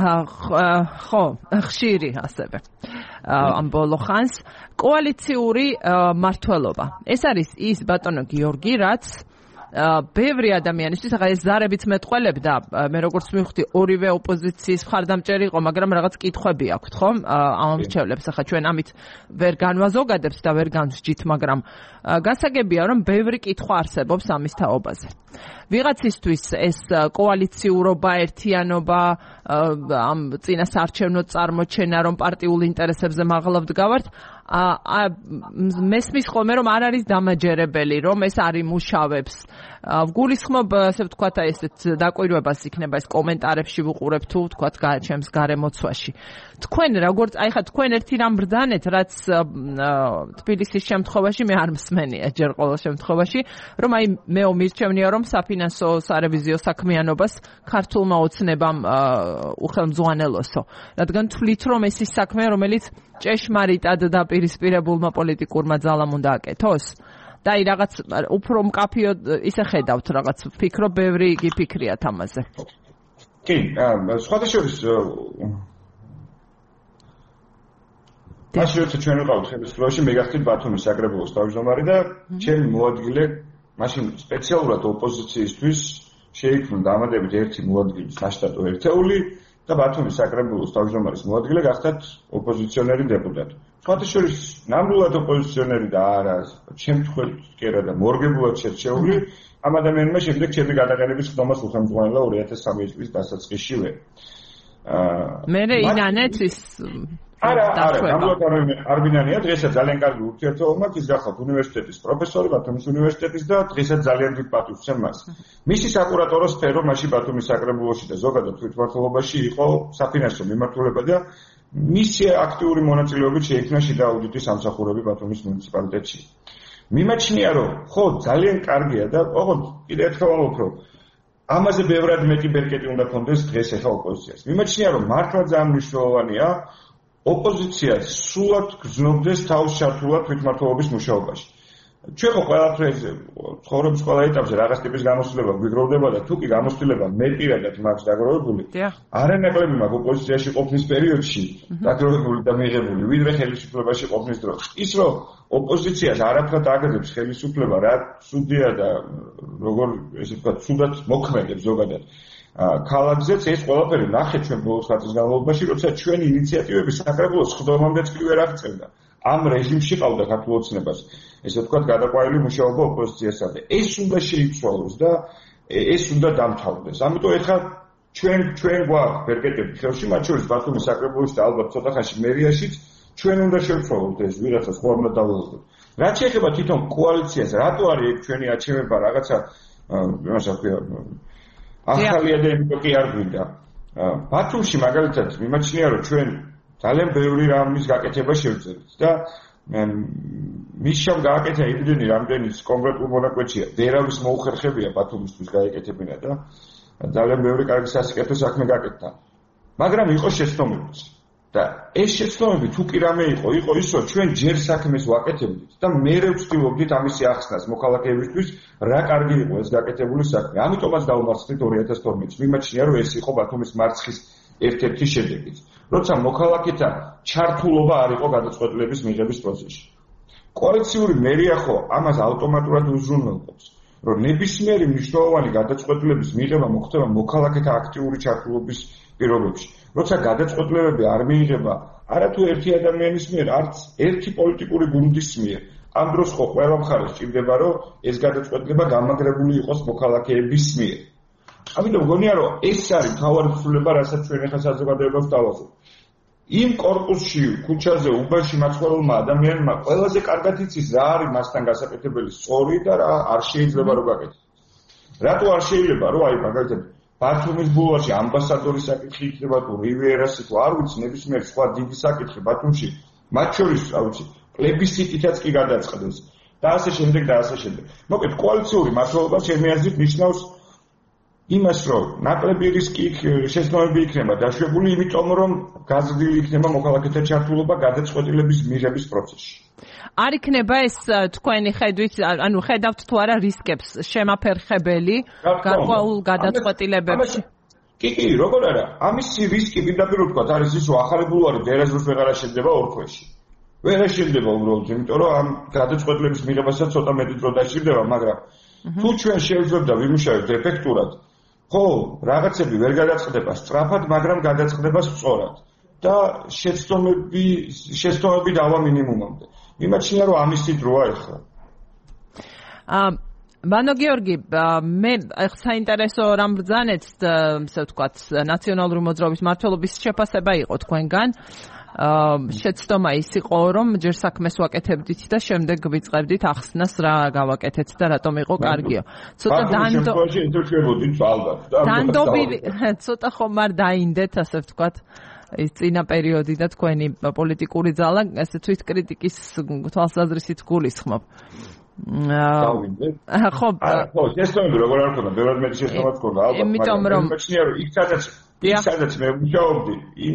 ხო, ხშირი ასევე. ამ ბოლო ხანს კოალიციური მართლობა. ეს არის ის ბატონო გიორგი, რაც ბევრი ადამიანისთვის, ახლა ეს ზარებით მეტყველებდა, მე როგორც მივხვდი, ორივე ოპოზიციის მხარდამჭერი იყო, მაგრამ რაღაც კითხვები აქვთ, ხო? ამ მრჩევლებს, ახლა ჩვენ ამით ვერ განვაზოგადებს და ვერ განვსჯით, მაგრამ გასაგებია, რომ ბევრი კითხვა არსებობს ამის თაობაზე. ვიღაცისთვის ეს კოალიციურობა, ერთიანობა, ამ წინასაარჩევნო წარმოჩენა, რომ პარტიულ ინტერესებზე მაღლა ვდგავართ, მესმის ხოლმე რომ არ არის დამაჯერებელი, რომ ეს არ იმუშავებს. ვგულისხმობ, ასე ვთქვათ, აი ესეთ დაკვირვებას იქნება ეს კომენტარებში ვუყურებ თუ ვთქვათ ჩემს გარემოცვაში. თქვენ როგორც აი ხა თქვენ ერთი რამ ბრძანეთ, რაც თბილისის შემთხვევაში მე არ მსმენია ჯერ ყოველ შემთხვევაში, რომ აი მეო მირჩევნია რომ საფინანსო სარევიზიო საქმიანობას ქართულმა ოცნებამ უხელმძღვანელოსო. რადგან თვლით რომ ეს ის საქმეა, რომელიც ჭეშმარიტად დაპირისპირებულმა პოლიტიკურმა ძალამ უნდა აკეთოს. და აი რაღაც უფრო მკაფიოდ ისე ხედავთ რაღაც ფიქრობ ბევრი იგი ფიქრიათ ამაზე. კი, სხვადასხვა მაშინ ჩვენ ვიყავთ ხელისუფლებაში, მე გახდით ბათუმის საკრებულოს თავმჯდომარე და ჩემი მოადგილე მაშინ სპეციალურად ოპოზიციისთვის შეიქმნა დამატებით ერთი მოადგილის საშტატო ერთეული და ბათუმის საკრებულოს თავმჯდომარის მოადგილე გახდათ ოპოზიციონერი დეპუტატი. სხვადასხვა ნამდვილად ოპოზიციონერი და არა ჩემთხვევით კი არა და მორგებულად შერჩეული ამ ადამიანმა შემდეგ ჩემი გადაღებების ხდომას უხელმძღვანელა 2003 წლის დასაწყისშივე. მე ინანეთ ის არა, არ ბინანია, დღესაც ძალიან კარგი ურთიერთობა მაქვს, ის გახლავთ უნივერსიტეტის პროფესორი, ბათუმის უნივერსიტეტის და დღესაც ძალიან დიდ პატივს ვცემ მას. მისი საკურატორო სფერო მაშინ ბათუმის საკრებულოში და ზოგადად თვითმმართველობაში იყო საფინანსო მიმართულება და მისი აქტიური მონაწილეობით შეიქმნა შიდა აუდიტის სამსახურები ბათუმის მუნიციპალიტეტში. მიმაჩნია, რომ ხო, ძალიან კარგია და ოღონდ კიდევ ერთხელ ვამბობ, რომ ამაზე ბევრად მეტი ბერკეტი უნდა ქონდეს დღეს ახლა ოპოზიციას. მიმაჩნია, რომ მართლა ძალიან მნიშვნელოვანია ოპოზიცია სულად გრძნობდეს თავს ჩართულად თვითმმართველობის მუშაობაში. ჩვენ ყველაფერს ცხოვრების ყველა ეტაპზე რაღაც ტიპის გამოცდილება გვიგროვდება და თუ კი გამოცდილება მე პირადად მაქვს დაგროვებული, არანაკლები მაქვს ოპოზიციაში ყოფნის პერიოდში დაგროვებული და მიღებული, ვიდრე ხელისუფლებაში ყოფნის დროს. ის რომ ოპოზიციას არაფრად აგდებს ხელისუფლება, რა ცუდია და როგორ ესე ვთქვათ, ცუდად მოქმედებს ზოგადად. ქალაქზეც ეს ყველაფერი ნახეთ ჩვენ ბოლო ხანის განმავლობაში, როცა ჩვენი ინიციატივები საკრებულოს ხდომამდეც კი ვერ აღწევდა. ამ რეჟიმში ყავდა ქართულ ოცნებას, ესე ვთქვათ, გადაყვანილი მუშაობა ოპოზიციასთან. ეს უნდა შეიცვალოს და ეს უნდა დამთავრდეს. ამიტომ ეხლა ჩვენ გვაქვს ბერკეტები ხელში, მათ შორის ბათუმის საკრებულოში და ალბათ ცოტა ხანში მერიაშიც ჩვენ უნდა შევცვალოთ ეს ვიღაცას ხო უნდა დავუყოთ. რაც შეეხება თვითონ კოალიციას, რატო არის ჩვენი აჩვენება რაღაცა იმასა ქვია ახალია და იმიტომ კი არ გვინდა. ბათუმში მაგალითად მიმაჩნია რომ ჩვენ ძალიან ბევრი რამის გაკეთება შევძლებთ და მის შემ გააკეთა იმდენი რამდენი კონკრეტულ მონაკვეთშია ვერავის მოუხერხებია ბათუმისთვის გაეკეთებინა და ძალიან ბევრი კარგი სასიკეთო საქმე გაკეთდა. მაგრამ იყო შეცდომებიც და ეს შეცდომები თუ კი რამე იყო ის რომ ჩვენ ჯერ საქმეს ვაკეთებდით და მერე ვცდილობდით ამისი ახსნას მოქალაქეებისთვის რა კარგი იყო ეს გაკეთებული საქმე. ამიტომაც დავუმარცხდით 2012-ში. მიმაჩნია რომ ეს იყო ბათუმის მარცხის ერთ-ერთი შედეგიც. როცა მოქალაქეთა ჩართულობა არ იყო გადაწყვეტილების მიღების პროცესში. კოალიციური მერია ხო ამას ავტომატურად უზრუნველყოფს, რომ ნებისმიერი მნიშვნელოვანი გადაწყვეტილების მიღება მოხდება მოქალაქეთა აქტიური ჩართულობის პირობებში. როცა გადაწყვეტილებები არ მიიღება არათუ ერთი ადამიანის მიერ, არც ერთი პოლიტიკური გუნდის მიერ, ამ დროს ხო ყველა მხარე სჭირდება, რომ ეს გადაწყვეტილება გამაგრებული იყოს მოქალაქეების მიერ. ამიტომ გონია რომ ეს არის მთავარი ცვლილება, რასაც ჩვენ ახლა საზოგადოებას დავაზრდით. იმ კორპუსში, ქუჩაზე, უბანში მაცხოვრებელმა ადამიანმა ყველაზე კარგად იცის რა არის მასთან გასაკეთებელი სწორი და რა არ შეიძლება რომ გაკეთდეს. რატო არ შეიძლება რომ აი მაგალითად ბათუმის ბულვარში ამბასადორის საკითხი იქნება თუ რივიერასი თუ არ ვიცი ნებისმიერ სხვა დიდი საკითხი ბათუმში, მათ შორის რა ვიცი, პლებისციტითაც კი გადაწყდეს და ასე შემდეგ და ასე შემდეგ. მოკლედ კოალიციური მართლობა ჩემი აზრით ნიშნავს იმას რომ ნაკლები რისკი შეცდომები იქნება დაშვებული, იმიტომ რომ გაზრდილი იქნება მოქალაქეთა ჩართულობა გადაწყვეტილების მიღების პროცესში. არ იქნება ეს თქვენი ხედვით, ანუ ხედავთ თუ არა რისკებს შემაფერხებელი გარკვეულ გადაწყვეტილებებში? კი, როგორ არა? ამისი რისკი პირდაპირ ვთქვათ არის ის, რომ ახალი ბულვარი დერაზროს ვეღარ შედება ორ თვეში. ვერ შედება უბრალოდ, იმიტომ რომ ამ გადაწყვეტილების მიღებასაც ცოტა მეტი დრო დაჭირდება, მაგრამ თუ ჩვენ შევძლებთ და ვიმუშავებთ ეფექტურად, ხო, რაღაცები ვერ გადაწყდება სწრაფად, მაგრამ გადაწყდება სწორად და შეცდომები დავა მინიმუმამდე. მიმაჩნია რომ ამისი დროა ეხლა. ბანო გიორგი, მე საინტერესო რამ ბრძანეთ, ასე ვთქვათ, ნაციონალური მოძრაობის მმართველობის შეფასება იყო თქვენგან. შეცდომა ის იყო, რომ ჯერ საქმეს ვაკეთებდით და შემდეგ ვიწყებდით ახსნას რა გავაკეთეთ და რატომ იყო კარგიო. ცოტა დანდობილი, ცოტა ხომ არ დაინდეთ, ასე ვთქვათ, ის წინა პერიოდი და თქვენი პოლიტიკური ძალა, ესე თვითკრიტიკის თვალსაზრისით გულისხმობ. ხო, შეცდომები როგორ არ ქონდა, ბევრად მეტი შეცდომაც ქონდა, ალბათ, მაგრამ მეჩნია რომ იქ სადაც მე ვმუშაობდი,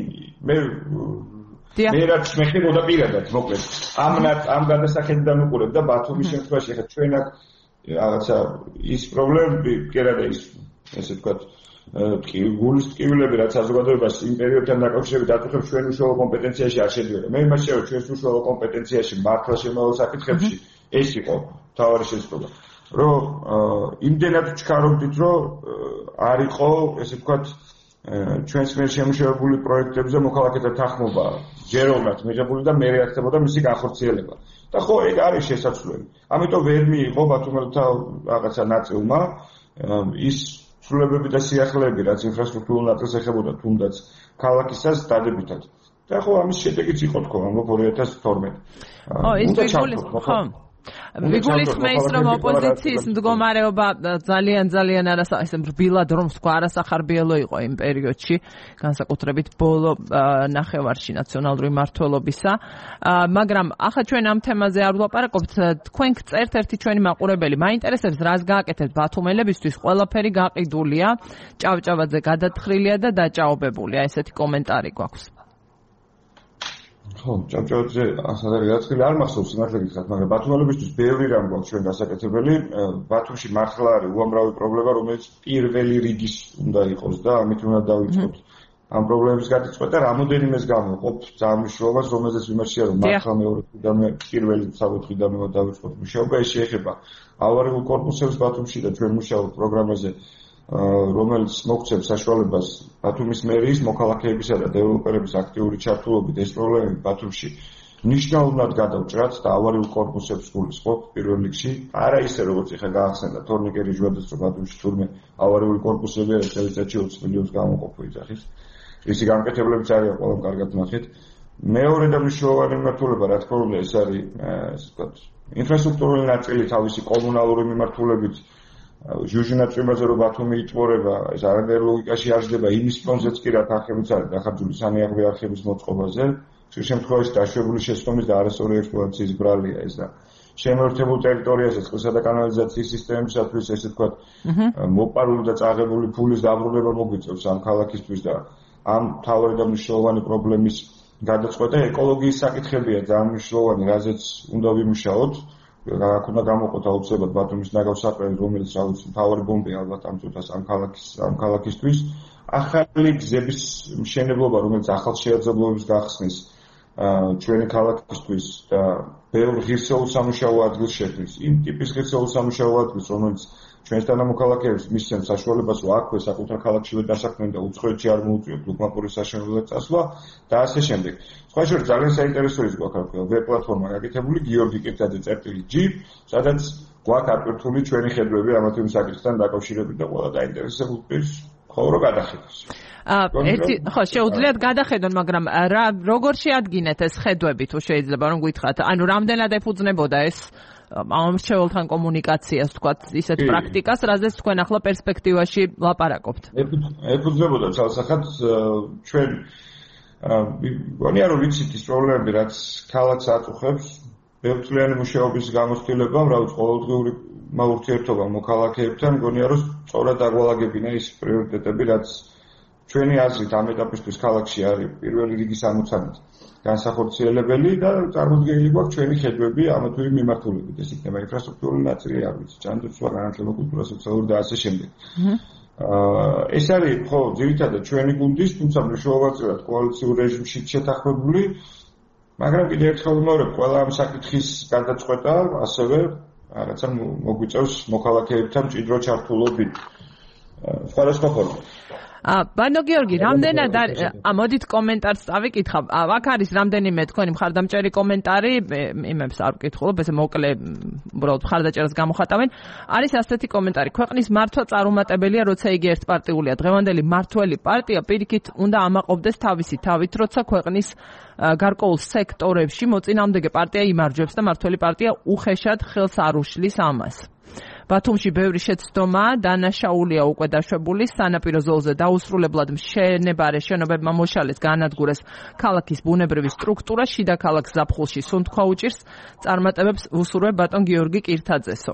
მე რაც მეხებოდა პირადად, მოკლედ. ამ გადასახედიდან უყურებ და ბათუმის შემთხვევაში ხა ჩვენ აქ რაღაცა ის პრობლემები კერადა ის, ესე ვთქვათ, გულის ტკივილები რაც საზოგადოებას იმ პერიოდთან დაკავშირებით აწუხებს ჩვენ უშუალო კომპეტენციაში არ შედიოდა. მე იმას შევეცი ჩვენს უშუალო კომპეტენციაში მართლა შემავალ საკითხებში ეს იყო თავარი შეცდომა. რომ იმდენად ჩქარობდით, რომ არ იყო, ესე ვთქვათ, ჩვენს მიერ შემუშავებული პროექტებზე მოქალაქეთა თანხმობა ჯეროვნად მიღებული და მე რეაქცებოდა მისი განხორციელება. და ხო, ეგ არის შესაძლებელი. ამიტომ ვერ მიიღო ბათუმელთა რაღაცა ნაწილმა ის ცვლილებები და სიახლეები, რაც ინფრასტრუქტურულ ნაწილს ეხებოდა თუნდაც ქალაქისას დადებითად. და ხო, ამის შედეგიც იყო თქო, ამბობ 2012. ხო, ვიგულისხმეს რომ ოპოზიციის მდგომარეობა ძალიან ესე რბილად რომ თქვა არასახარბიელო იყო იმ პერიოდში, განსაკუთრებით ბოლო ნახევარში ნაციონალური მმართველობისა, მაგრამ ახლა ჩვენ ამ თემაზე არ ვლაპარაკობთ, თქვენ გწერთ ერთი ჩვენი მაყურებელი, მაინტერესებს რას გააკეთებთ ბათუმელებისთვის, ყველაფერი გაყიდულია, ჭავჭავაძე გადათხრილია და დაჭაობებულია, ესეთი კომენტარი გვაქვს. ხო, ჭავჭავაძე ასადარი გაცხილი არ მახსოვს სიმართლე გითხრათ, მაგრამ ბათუმელებისთვის ბევრი რამ გვაქვს ჩვენ გასაკეთებელი. ბათუმში მართლა არის უამრავი პრობლემა, რომელიც პირველი რიგის უნდა იყოს და ამით უნდა დავიწყოთ ამ პრობლემების გადაწყვეტა და რამოდენიმეს გამოყოფ ძალიან მნიშვნელობას, რომელზეც ვიმეორებია, რომ მართლა მეორე დღიდან პირველი საბუთიდან დავიწყოთ მუშაობა. ეს შეეხება ავარიულ კორპუსებს ბათუმში და ჩვენ მუშაობთ პროგრამაზე, რომელიც მოგცემს საშუალებას ბათუმის მერიის მოქალაქეებისა და დეველოპერების აქტიური ჩართულობით ეს პრობლემები ბათუმში მნიშვნელოვნად გადავჭრათ და ავარიულ კორპუსებს გულისხმობ პირველ რიგში. არა ისე როგორც ეხლა გაახსენდა თორნიკერი ჟვადეს, რომ ბათუმში თურმე ავარიული კორპუსები არის წელიწადში 20 მილიონს გამოყოფ ეძახის. ისი გამკეთებლებიც არიან ყველამ კარგად ნახეთ. მეორე და მნიშვნელოვანი მიმართულება, რა თქმა უნდა, ეს არის ასე ვთქვათ, ინფრასტრუქტურული ნაწილი თავისი კომუნალური მიმართულებით. ჟუჟინა წვიმაზე რომ ბათუმი იწვორება, ეს არანაირ ლოგიკაში არ ჯდება იმის ფონზეც კი რა თანხებიც არის დახარჯული სანიაღმე არხების მოწყობაზე. ხშირ შემთხვევაში დაშვებული შეცდომის და არასწორი ექსპლუატაციის ბრალია ეს და შემოერთებულ ტერიტორიაზე წყლისა და კანალიზაციის სისტემებისათვის ესე ვთქვათ მოპარული და წაღებული ფულის დაბრუნება მოგვიწევს ამ ქალაქისთვის და ამ მთავარი და მნიშვნელოვანი პრობლემის გადაწყვეტა ეკოლოგიის საკითხებია ძალიან მნიშვნელოვანი, რაზეც უნდა ვიმუშაოთ. აქ უნდა გამოყოთ აუცილებლად ბათუმის ნაგავსაყრელი, რომელიც რაღაც მთავარი ბომბია ალბათ ამ წუთას ამ ქალაქისთვის. ახალი გზების მშენებლობა, რომელიც ახალ შეაძლებლობებს გახსნის ჩვენი ქალაქისთვის და ბევრ ღირსეულ სამუშაო ადგილს შექმნის. იმ ტიპის ღირსეულ სამუშაო ადგილს, რომელიც ჩვენს თანამოქალაქეებს მისცემს საშუალებას, რომ აქვე საკუთარ ქალაქშივე დასაქმდნენ და უცხოეთში არ მოუწიოთ ლუკმაპურის საშემოვლებლად წასვლა და ასე შემდეგ. სხვა შორის ძალიან საინტერესო ის გვაქვს ვებ პლატფორმა გაკეთებული გიორგი კირთაძე.g, სადაც გვაქვს აკრიტული ჩვენი ხედვები ამათ იმ საკითხთან დაკავშირებით და ყველა დაინტერესებულ პირს ხო რომ გადახედოს. ერთი ხო შეუძლიათ გადახედონ, მაგრამ როგორ შეადგინეთ ეს ხედვები თუ შეიძლება რომ გითხრათ? ანუ რამდენად ეფუძნებოდა ეს ამ მრჩეველთან კომუნიკაციას, თქვათ, ისეთ პრაქტიკას, რაზეც თქვენ ახლა პერსპექტივაში ლაპარაკობთ? ეფუძნებოდა ცალსახად ჩვენ გონია რომ ვიცით ის პრობლემები, რაც ქალაქს აწუხებს, ბევრწლიანი მუშაობის გამოცდილებამ, რაც ყოველდღიური ურთიერთობა მოქალაქეებთან, გონია რომ სწორად დაგვალაგებინა ის პრიორიტეტები, რაც ჩვენი აზრით ამ ეტაპისთვის ქალაქში არის პირველი რიგის ამოცანით განსახორციელებელი და წარმოდგენილი გვაქვს ჩვენი ხედვები ამა თუ იმ მიმართულებით. ეს იქნება ინფრასტრუქტურული ნაწილი, არ ვიცი, ჯანდაცვა, განათლება, კულტურა, სოციალური და ასე შემდეგ. ეს არის ხო ძირითადად ჩვენი გუნდის, თუმცა მნიშვნელოვანად კოალიციურ რეჟიმში შეთანხმებული, მაგრამ კიდევ ერთხელ ვიმეორებ, ყველა ამ საკითხის გადაწყვეტა ასევე რაღაცა მოგვიწევს მოქალაქეებთან მჭიდრო ჩართულობით სხვადასხვა ფორმით. ბანო გიორგი, რამდენად მოდით კომენტარს წავიკითხავ. აქ არის რამდენიმე თქვენი მხარდამჭერი კომენტარი, იმებს არ ვკითხულობ, ესე მოკლე უბრალოდ მხარდაჭერას გამოხატავენ. არის ასეთი კომენტარი: ქვეყნის მართვა წარუმატებელია, როცა იგი ერთპარტიულია. დღევანდელი მართველი პარტია პირიქით უნდა ამაყობდეს თავისი თავით, როცა ქვეყნის გარკვეულ სექტორებში მოწინააღმდეგე პარტია იმარჯვებს და მართველი პარტია უხეშად ხელს არ უშლის ამას. ბათუმში ბევრი შეცდომაა, დანაშაულია უკვე დაშვებული, სანაპირო ზოლზე დაუსრულებლად მშენებარე შენობებმა მოშალეს განადგურეს ქალაქის ბუნებრივი სტრუქტურა, შიდა ქალაქ ზაფხულში სუნთქვა უჭირს, წარმატებებს უსურვებ ბატონ გიორგი კირთაძესო.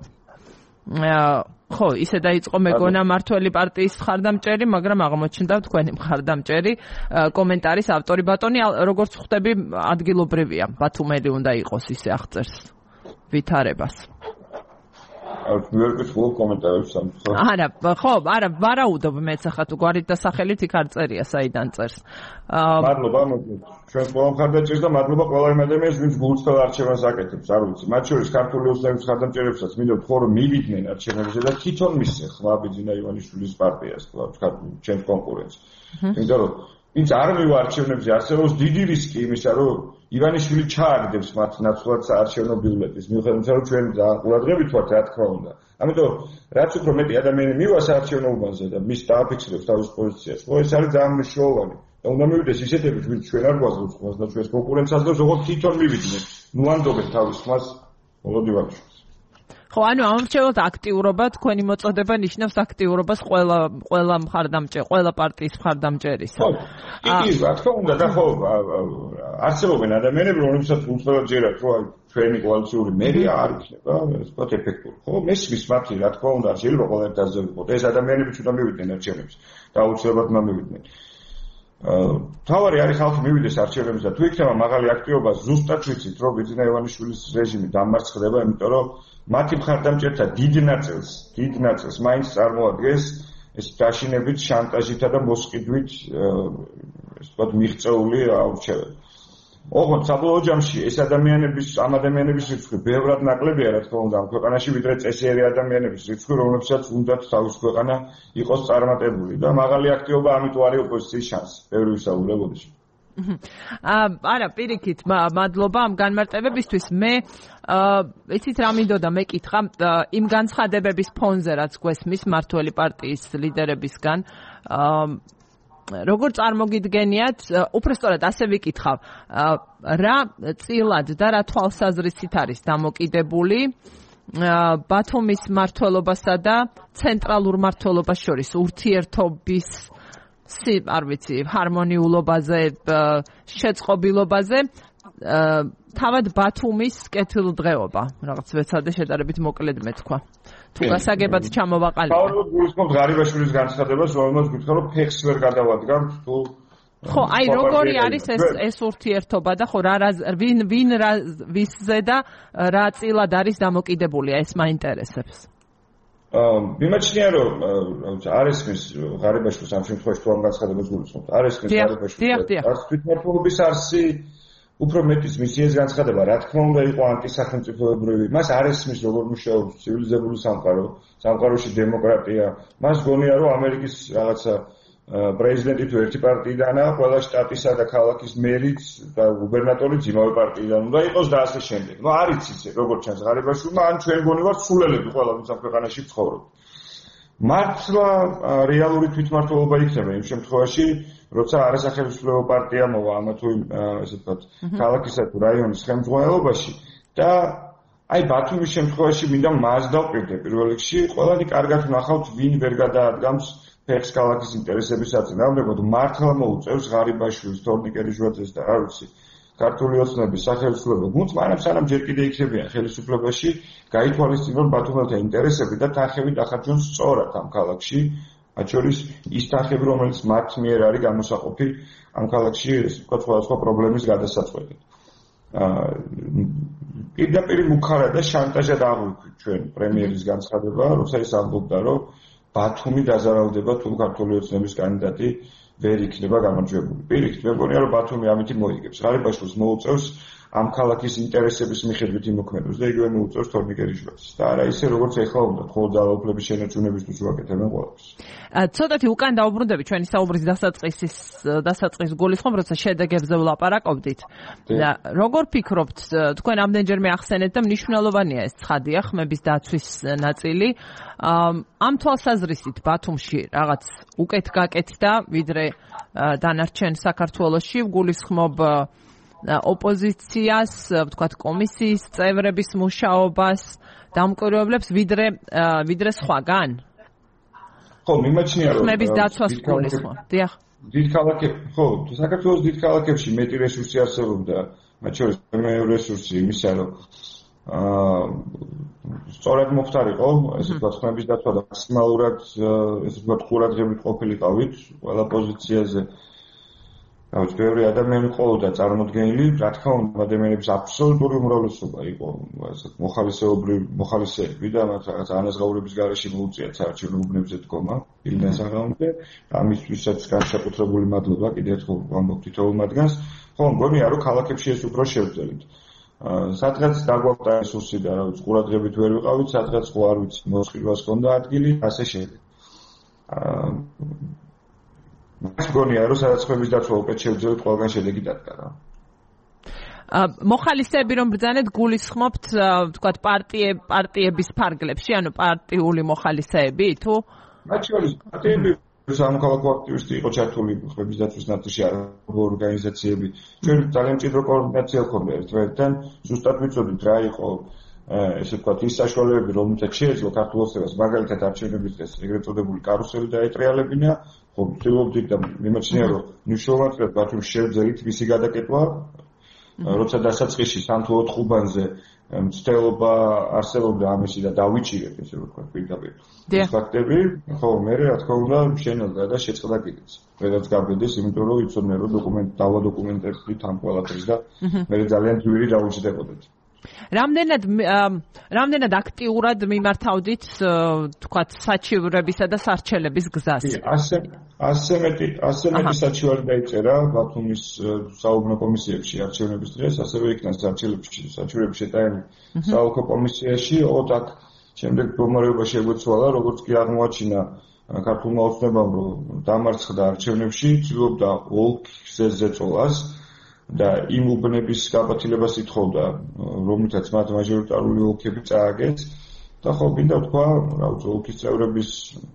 ხო, ისე დაიწყო მეგონა მართველი პარტიის მხარდამჭერი, მაგრამ აღმოჩნდა თქვენი მხარდამჭერი კომენტარის ავტორი. ბატონი, როგორც ხვდები, ადგილობრივია, ბათუმელი უნდა იყოს, ისე აღწერს ვითარებას. მიერკის ვოლ კომენტარებს სამწუხაროდ. არა, ხო, არა, ვარაუდობ მეც ახლა თუ გვარით და სახელით იქ არ წერია, საიდან წერს. მადლობა, ჩვენ ყველამ მხარდაჭერს და მადლობა ყველა იმ ადამიანს, ვინც გულწრფელ არჩევანს აკეთებს, არ ვიცი. მათ შორის ქართული ოცნების მხარდამჭერებსაც მინდობთ ხო რომ მივიდნენ არჩევნებზე და თვითონ მისცენ ხმა ბიძინა ივანიშვილის პარტიას, ჩემს კონკურენტს. იმიტომ რომ ვინც არ მივა არჩევნებზე, არსებობს დიდი რისკი იმისა, რომ ივანიშვილი ჩააგდებს მათ ნაცვლად საარჩევნო ბიულეტენს, მიუხედავად იმისა, რომ ჩვენ ყურადღებით ვართ, რა თქმა უნდა. ამიტომ რაც უფრო მეტი ადამიანი მივა საარჩევნო უბანზე და მის დააფიქსირებს თავის პოზიციას, ხო, ეს არის ძალიან მნიშვნელოვანი. და უნდა მივიდეს ისეთებიც, ვინც ჩვენ არ გვაძლევს ხმას და ჩვენს კონკურენტს აძლევს, როგორც თვითონ მივიდნენ. ნუ ანდობეთ თავის ხმას ბოლოდ ივანიშვილს. ხო, ანუ ამრჩეველთ აქტიურობა, თქვენი მოწოდება ნიშნავს აქტიურობას ყველა მხარდამჭერ, ყველა პარტიის მხარდამჭერის. ხო, კი, რა თქმა უნდა, და ხო, არსებობენ ადამიანები, რომლებსაც უცხოელად ჯერათ, რომ ჩვენი კოალიციური მერია არ იქნება, ვთქვათ, ეფექტური. ხო, მესმის მათი, რა თქმა უნდა, შეიძლება ყველა ერთად დაძებნოთ. ეს ადამიანებიც უნდა მივიდნენ არჩევნებში და აუცილებლად უნდა მივიდნენ. თავარი არის ხალხი მივიდეს არჩევნებზე და თუ იქნება მაღალი აქტივობა, ზუსტად ვიცით, რომ ბიძინა ივანიშვილის რეჟიმი დამარცხდება, იმიტომ რომ მათი მხარდამჭერთა დიდ ნაწილს მაინც წარმოადგენს ეს დაშინებით, შანტაჟითა და მოსყიდვით, ესე ვთქვათ, მიღწეული არჩევნები. ოღონდ საბოლოო ჯამში ეს ამ ადამიანების რიცხვი ბევრად ნაკლებია, რა თქმა უნდა, ამ ქვეყანაში, ვიდრე წესიერი ადამიანების რიცხვი, რომლებსაც უნდათ თავის ქვეყანა იყოს წარმატებული და მაღალი აქტივობა ამიტომ არის ოპოზიციის შანსი. ბევრი ვისაუბრებოდი. არა, პირიქით, მადლობა ამ განმარტებებისთვის. მე იცით რა მინდოდა მეკითხა იმ განცხადებების ფონზე, რაც გვესმის მართველი პარტიის ლიდერებისგან, როგორ წარმოგიდგენიათ, უბრალოდ ასე ვიკითხავ, რა წილად და რა თვალსაზრისით არის დამოკიდებული ბათუმის მმართველობასა და ცენტრალურ მმართველობას შორის ურთიერთობის არ ვიცი, ჰარმონიულობაზე, შეწყობილობაზე, თავად ბათუმის კეთილდღეობა, რაღაც ვეცადე შედარებით მოკლედ მეთქვა. თუ გასაგებად ჩამოვაყალიბე. თავად გულისხმობ ღარიბაშვილის განცხადებას, რომელმაც გითხრა, რომ ფეხს ვერ გადავადგამთ, თუ ხო, აი როგორი არის ეს ურთიერთობა და ხო ვინ ვისზე და რა წილად არის დამოკიდებული, ეს მაინტერესებს. მიმაჩნია, რომ არის მის ღარიბაშვილს ამ შემთხვევაში თუ ამ განცხადებას გულისხმობთ, არის მის ღარიბაშვილს თვითმმართველობის არსი უფრო მეტის მისი ეს განცხადება, რა თქმა უნდა, იყო ანტისახელმწიფოებრივი. მას არ ესმის როგორ მუშაობს ცივილიზებული სამყაროში დემოკრატია. მას გონია, რომ ამერიკის რაღაცა პრეზიდენტი თუ ერთი პარტიიდანაა, ყველა შტატისა და ქალაქის მერიც და გუბერნატორიც იმავე პარტიიდან უნდა იყოს და ასე შემდეგ. ნუ არ იცი ისე, როგორ ჩანს ღარიბაშვილმა, ან ჩვენ გონი ვართ სულელები ყველა ვინც ამ ქვეყანაში ცხოვრობ. მართლა რეალური თვითმმართველობა იქნება იმ შემთხვევაში, როცა არასახელმწიფო პარტია მოვა ამა თუ ესე ვთქვათ, ქალაქისა თუ რაიონის ხელმძღვანელობაში და აი ბათუმის შემთხვევაში მინდა მას დავყირდე პირველ რიგში, ყველანი კარგად ვნახავთ, ვინ ვერ გადაადგამს ფეხს ქალაქის ინტერესების საწინააღმდეგოდ, მართლა მოუწევს ღარიბაშვილს, თორნიკელიშვაძეს და რა ვიცი, ქართული ოცნების სახელმწიფო გუნდს, მაგრამ სანამ ჯერ კიდე იქნებიან ხელისუფლებაში, გაითვალისწინონ ბათუმელთა ინტერესები და თანხები დახარჯონ სწორად ამ ქალაქში. მათ შორის ის თანხები, რომელიც მათ მიერ არის გამოსაყოფი ამ ქალაქში, ესე ვთქვათ, სხვადასხვა პრობლემის გადასაწყვეტად. პირდაპირ მუქარა და შანტაჟად აღვიქვით ჩვენ პრემიერის განცხადება, როცა ის ამბობდა, რომ ბათუმი დაზარალდება თუ ქართული ოცნების კანდიდატი ვერ იქნება გამარჯვებული. პირიქით, მე მგონია, რომ ბათუმი ამით მოიგებს. ღარიბაშვილს მოუწევს ამ ქალაქის ინტერესების მიხედვით იმოქმედოს და იგივე მოუწევს თორნიკელიშვაძეს. და არა ისე, როგორც ეხლა უნდა, მხოლოდ ძალაუფლების შენარჩუნებისთვის ვაკეთებენ ყველას. ცოტათი უკან დავუბრუნდები ჩვენი საუბრის დასაწყის გულისხმობ, როცა შედეგებზე ვლაპარაკობდით. როგორ ფიქრობთ, თქვენ ამდენჯერმე ახსენეთ და მნიშვნელოვანია ეს ცხადია, ხმების დაცვის ნაწილი. ამ თვალსაზრისით ბათუმში რაღაც უკეთ გაკეთდა, ვიდრე დანარჩენ საქართველოში, გულისხმობ ოპოზიციას, ვთქვათ, კომისიის წევრების მუშაობას, დამკვირვებლებს ვიდრე სხვაგან? ხო, მიმაჩნია, რომ ხმების დაცვას გულისხმობ. დიახ. საქართველოს დიდ ქალაქებში მეტი რესურსი არსებობდა, მათ შორის მეორე რესურსი იმისა, რომ სწორად მოხდარიყო, ესე ვთქვათ, ხმების დაცვა და მაქსიმალურად ესე ვთქვათ, ყურადღებით ყოფილიყავით ყველა პოზიციაზე. რაც ბევრი ადამიანი ყოლოდა წარმოდგენილი, რა თქმა უნდა, ადამიანების აბსოლუტური უმრავლესობა იყო მოხალისეები და მათ რაღაც ანაზღაურების გარეშე მოუწიათ საარჩევნო უბნებზე დგომა, ილინას აღამზე. ამისთვისაც განსაკუთრებული მადლობა კიდევ ერთხელ ვამბობ თითოეულ მათგანს. ხო, მგონია, რომ ქალაქებში ეს უფრო შევძელით. სადღაც დაგვაქვს რესურსი და რა ვიცი, ყურადღებით ვერ ვიყავით, სადღაც ხო არ ვიცი, მოსყიდვას ჰქონდა ადგილი, ასე შემდეგ. მას გონია, რომ სადაც ხმების დაცვა უკეთ შევძელით, ყველგან შედეგი დადგა რა. მოხალისეები რომ ბრძანეთ, გულისხმობთ, ვთქვათ, პარტიების ფარგლებში, ანუ პარტიული მოხალისეები, თუ? მათ შორის პარტიები სამოქალაქო აქტივისტი იყო ჩართული ხმების დაცვის ნაწილში, ორგანიზაციები. ჩვენ ძალიან მჭიდრო კოორდინაცია ჰქონდა ერთმანეთთან, ზუსტად ვიცოდით რა იყო ესე ვთქვათ, ის საშუალებები, რომელთაც შეეძლო ქართულ ოცნებას, მაგალითად არჩევნების დღეს ეგრეთ წოდებული კარუსელი დაეტრიალებინა, ვცდილობდით და მიმაჩნია, რომ მნიშვნელოვნად ბათუმში შევძელით მისი გადაკეტვა. როცა დასაწყისში 3 თუ 4 უბანზე მცდელობა არსებობდა ამისი და დავიჭირეთ ესე ვთქვათ პირდაპირ ეს ფაქტები, ხო, მე რა თქმა უნდა შენელდა და შეწყდა კიდეც. ყველაც გაბედეს, იმიტომ რომ იცოდნენ რომ დავა დოკუმენტებით ამ ყველაფერს და მე ძალიან ძვირი დაუჭდებოდეთ. რამდენად აქტიურად მიმართავდით თქვათ საჩივრებისა და სარჩელების გზას? ასე მეტი საჩივარი დაიწერა ბათუმის საუბნო კომისიებში არჩევნების დღეს, ასევე იქნა საჩივრები შეტანილი საოლქო კომისიაში, ოღონდ შემდეგ მდგომარეობა შეგვეცვალა, როგორც კი აღმოაჩინა ქართულმა ოცნებამ, რომ დამარცხდა არჩევნებში, ცდილობდა ოლქზე ზეწოლას და იმ უბნების გაფართილებას ითხოვდა, რომლითაც მათ მაჟორიტარული ოლქები წააგეს და ხო მინდა ვთქვა, რა ვიცი, ოლქის წევრების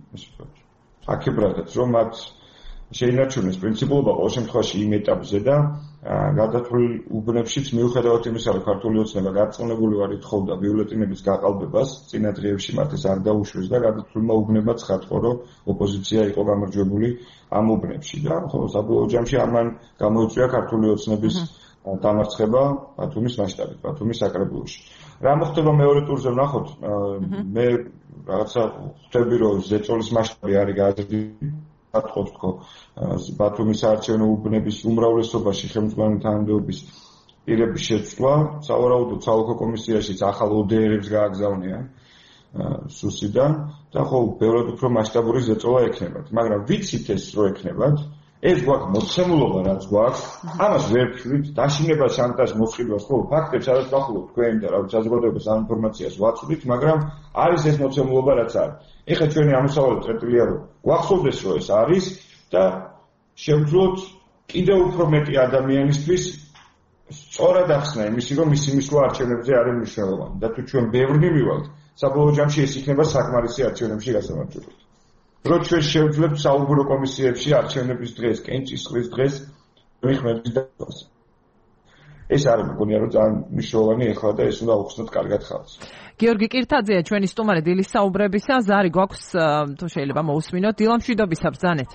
აქებრადაც, რომ მათ შეინარჩუნეს პრინციპულობა ყოველ შემთხვევაში იმ ეტაპზე და გადათვლილ უბნებშიც მიუხედავად იმისა, რომ ქართული ოცნება გარწმუნებული ვარ ითხოვდა ბიულეტენების გაყალბებას, წინა დღეებში მათ ეს არ დაუშვეს და გადათვლილმა უბნებმა ცხადყო, რომ ოპოზიცია იყო გამარჯვებული ამ უბნებში და ხო საბოლოო ჯამში ამან გამოიწვია ქართული ოცნების დამარცხება ბათუმის მასშტაბით, ბათუმის საკრებულოში. რა მოხდება მეორე ტურზე ვნახოთ, მე რაღაცა ხვდები, რომ ზეწოლის მასშტაბი არის გააზრდილი თქო ბათუმის საარჩევნო უბნების უმრავლესობაში ხელმძღვანელი თანამდებობის პირების შეცვლა, სავარაუდოდ საოლქო კომისიაშიც ახალ ODR-ებს გააგზავნიან სუსიდან და ხო ბევრად უფრო მასშტაბური ზეწოლა ექნებათ, მაგრამ ვიცით ეს რო ექნებათ, ეს გვაქვს მოცემულობა რაც გვაქვს, ამას ვერ ვთვლით, დაშინება შანტაჟ მოხიბლას, ხო ფაქტებს სადაც ვახულობ თქვენ და რა ვიცი საზოგადოებას ამ ინფორმაციას ვაწვდით, მაგრამ არის ეს მოცემულობა რაც არის. ეხლა ჩვენი ამოსავალი წერტილია რომ გვახსოვდეს რომ ეს არის და შევძლოთ კიდევ უფრო მეტი ადამიანისთვის სწორად ახსნა იმისი რომ მისი მისვლა არჩევნებზე არის მნიშვნელოვანი და თუ ჩვენ ბევრი მივალთ საბოლოო ჯამში ეს იქნება საკმარისი არჩევნებში გასამართლებლად. რო ჩვენ შევძლებთ საუბრო კომისიებში არჩევნების დღეს, კენჭისყრის დღეს მიხმების დაწვას. ეს არის მგონია რომ ძალიან მნიშვნელოვანი ეხლა და ეს უნდა უხსნათ კარგად ხალხს. გიორგი კირთაძეა ჩვენი სტუმარი დილის საუბრებისა, ზარი გვაქვს თუ შეიძლება მოусმინოთ დილამშვიდობისა ბრძანეთ.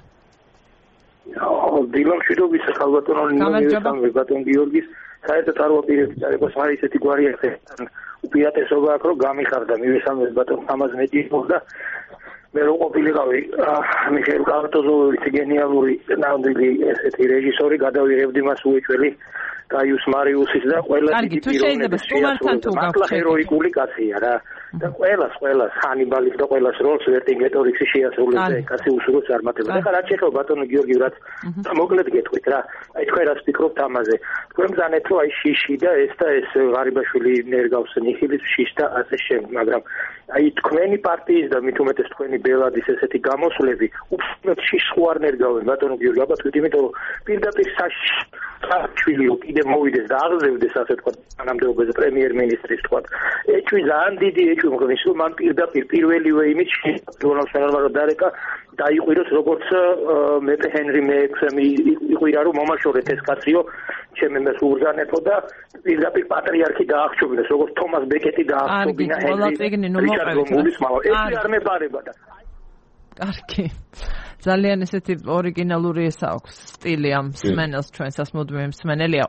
დილამშვიდობისა ხალბატონო ნინო ბატონ გიორგის საერთოდ არ ვაპირებთ წარებას არის ესეთი გვარი უპირატესობა აქვს რომ გამიხარდა მივესალმებ ბატონ ამას მეტიო და მე რო ყოფილიყავი მიხეილ კარტოზოვიჩი გენიალური ნამდვილი ესეთი რეჟისორი გადავიღებდი მას უეჭველი გაიუს მარიუსის და ყველა დიდი პიროვნება ჰეროიკული კაცია რა და ყველას ჰანიბალის და ყველას როლს ვერტინგეტორიქსი შეასრულებს კაცი უსურვოს არ მატება და რაც ეხება ბატონო გიორგი რაც მოკლედ გეტყვით რა აი თქვენ რაც ფიქრობთ ამაზე თქვენ ბრძანეთ რომ აი შიში და ეს ღარიბაშვილი ნერგავს ნიხილის შიშ და ასე შემდეგ მაგრამ აი თქვენი პარტიის და მით უმეტეს თქვენი ბელადის ესეთი გამოსვლები უფრო შიშ ხო არ ნერგავენ ბატონო გიორგი ალბათ იმიტომ რომ პირდაპირ საშვილი კიდე მოვიდეს და აღზევდეს ასე თქვა თანამდებობაზე პრემიერ-მინისტრის თქვა ეჭვი ძალიან დიდი ეჭვი მგონის რომ მან პირდაპირ პირველივე იმით შეგვიძლია დარეკა დაიყვიროს როგორც მეფე ჰენრი მე-6 იყვირა რომ მომაშორეთ ეს კაციო ჩემ იმას უბრძანებო და პირდაპირ პატრიარქი დაახშობინეს როგორც თომას ბეკეტი დაახშობინა ჰენრი ეს არ მეპარება და კარგი ძალიან ესეთი ორიგინალური ესა აქვს სტილი ამ სმენელს ჩვენსას მუდმივი მსმენელია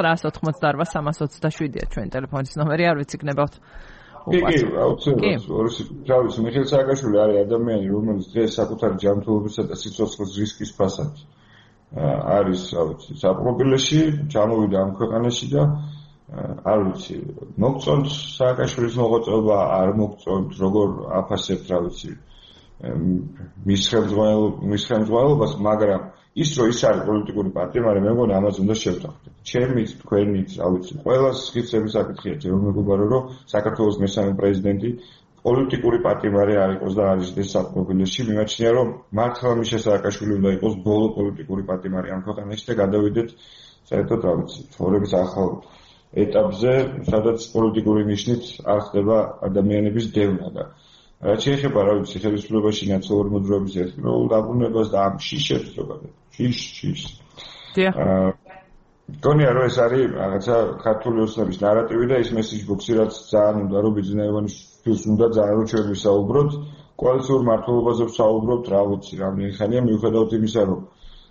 2988327-ია ჩვენი ტელეფონის ნომერი არ ვიცი გნებავთ კი აუცილებლად მიხეილ სააკაშვილი არის ადამიანი რომელიც დღეს საკუთარი ჯანმრთელობისა და სიცოცხლის რისკის ფასად არის რა ვიცი საპრობილეში ჩამოვიდა ამ ქვეყანაში და არ ვიცი მოგწონთ სააკაშვილის მოღვაწეობა არ მოგწონთ როგორ აფასებთ რა ვიცი მის ხელმძღვანელობას, მაგრამ ის რომ ის არის პოლიტიკური პარტია, მაგრამ მე მგონი ამაზე უნდა შევთანხმდეთ. ჩემით, თქვენით, რა ვიცი, ყველას ხიცების საკითხია, ჯერ მეგობარო რომ საქართველოს მესამე პრეზიდენტი პოლიტიკური პარტიარი არ იყოს და არის ეს საპრობილეში, მიმაჩნია რომ მართლა მიშა სააკაშვილი უნდა იყოს ბოლო პოლიტიკური პარტიარი ამ ქვეყანაში და გადავიდეთ საერთოდ რა ვიცი, ცხოვრების ახალ ეტაპზე, სადაც პოლიტიკური ნიშნით არ ხდება ადამიანების დევნა და რაც შეეხება რა ვიცი ხელისუფლებაში ნაციონალური მოძრაობის ერთმანეთულ დაბრუნებას და ამ შიშებს ზოგადად შიშ გონია რომ ეს არის რაღაცა ქართული ოცნების ნარატივი და ის მესიჯ ბოქსი რაც ძალიან უნდა რომ ბიზნესმენის უნდა ძალიან რომ ჩვენ ვისაუბროთ კოალიციურ მართლობაზე ვსაუბრობთ რა ვიცი რამდენი ხანია მიუხედავად იმისა რომ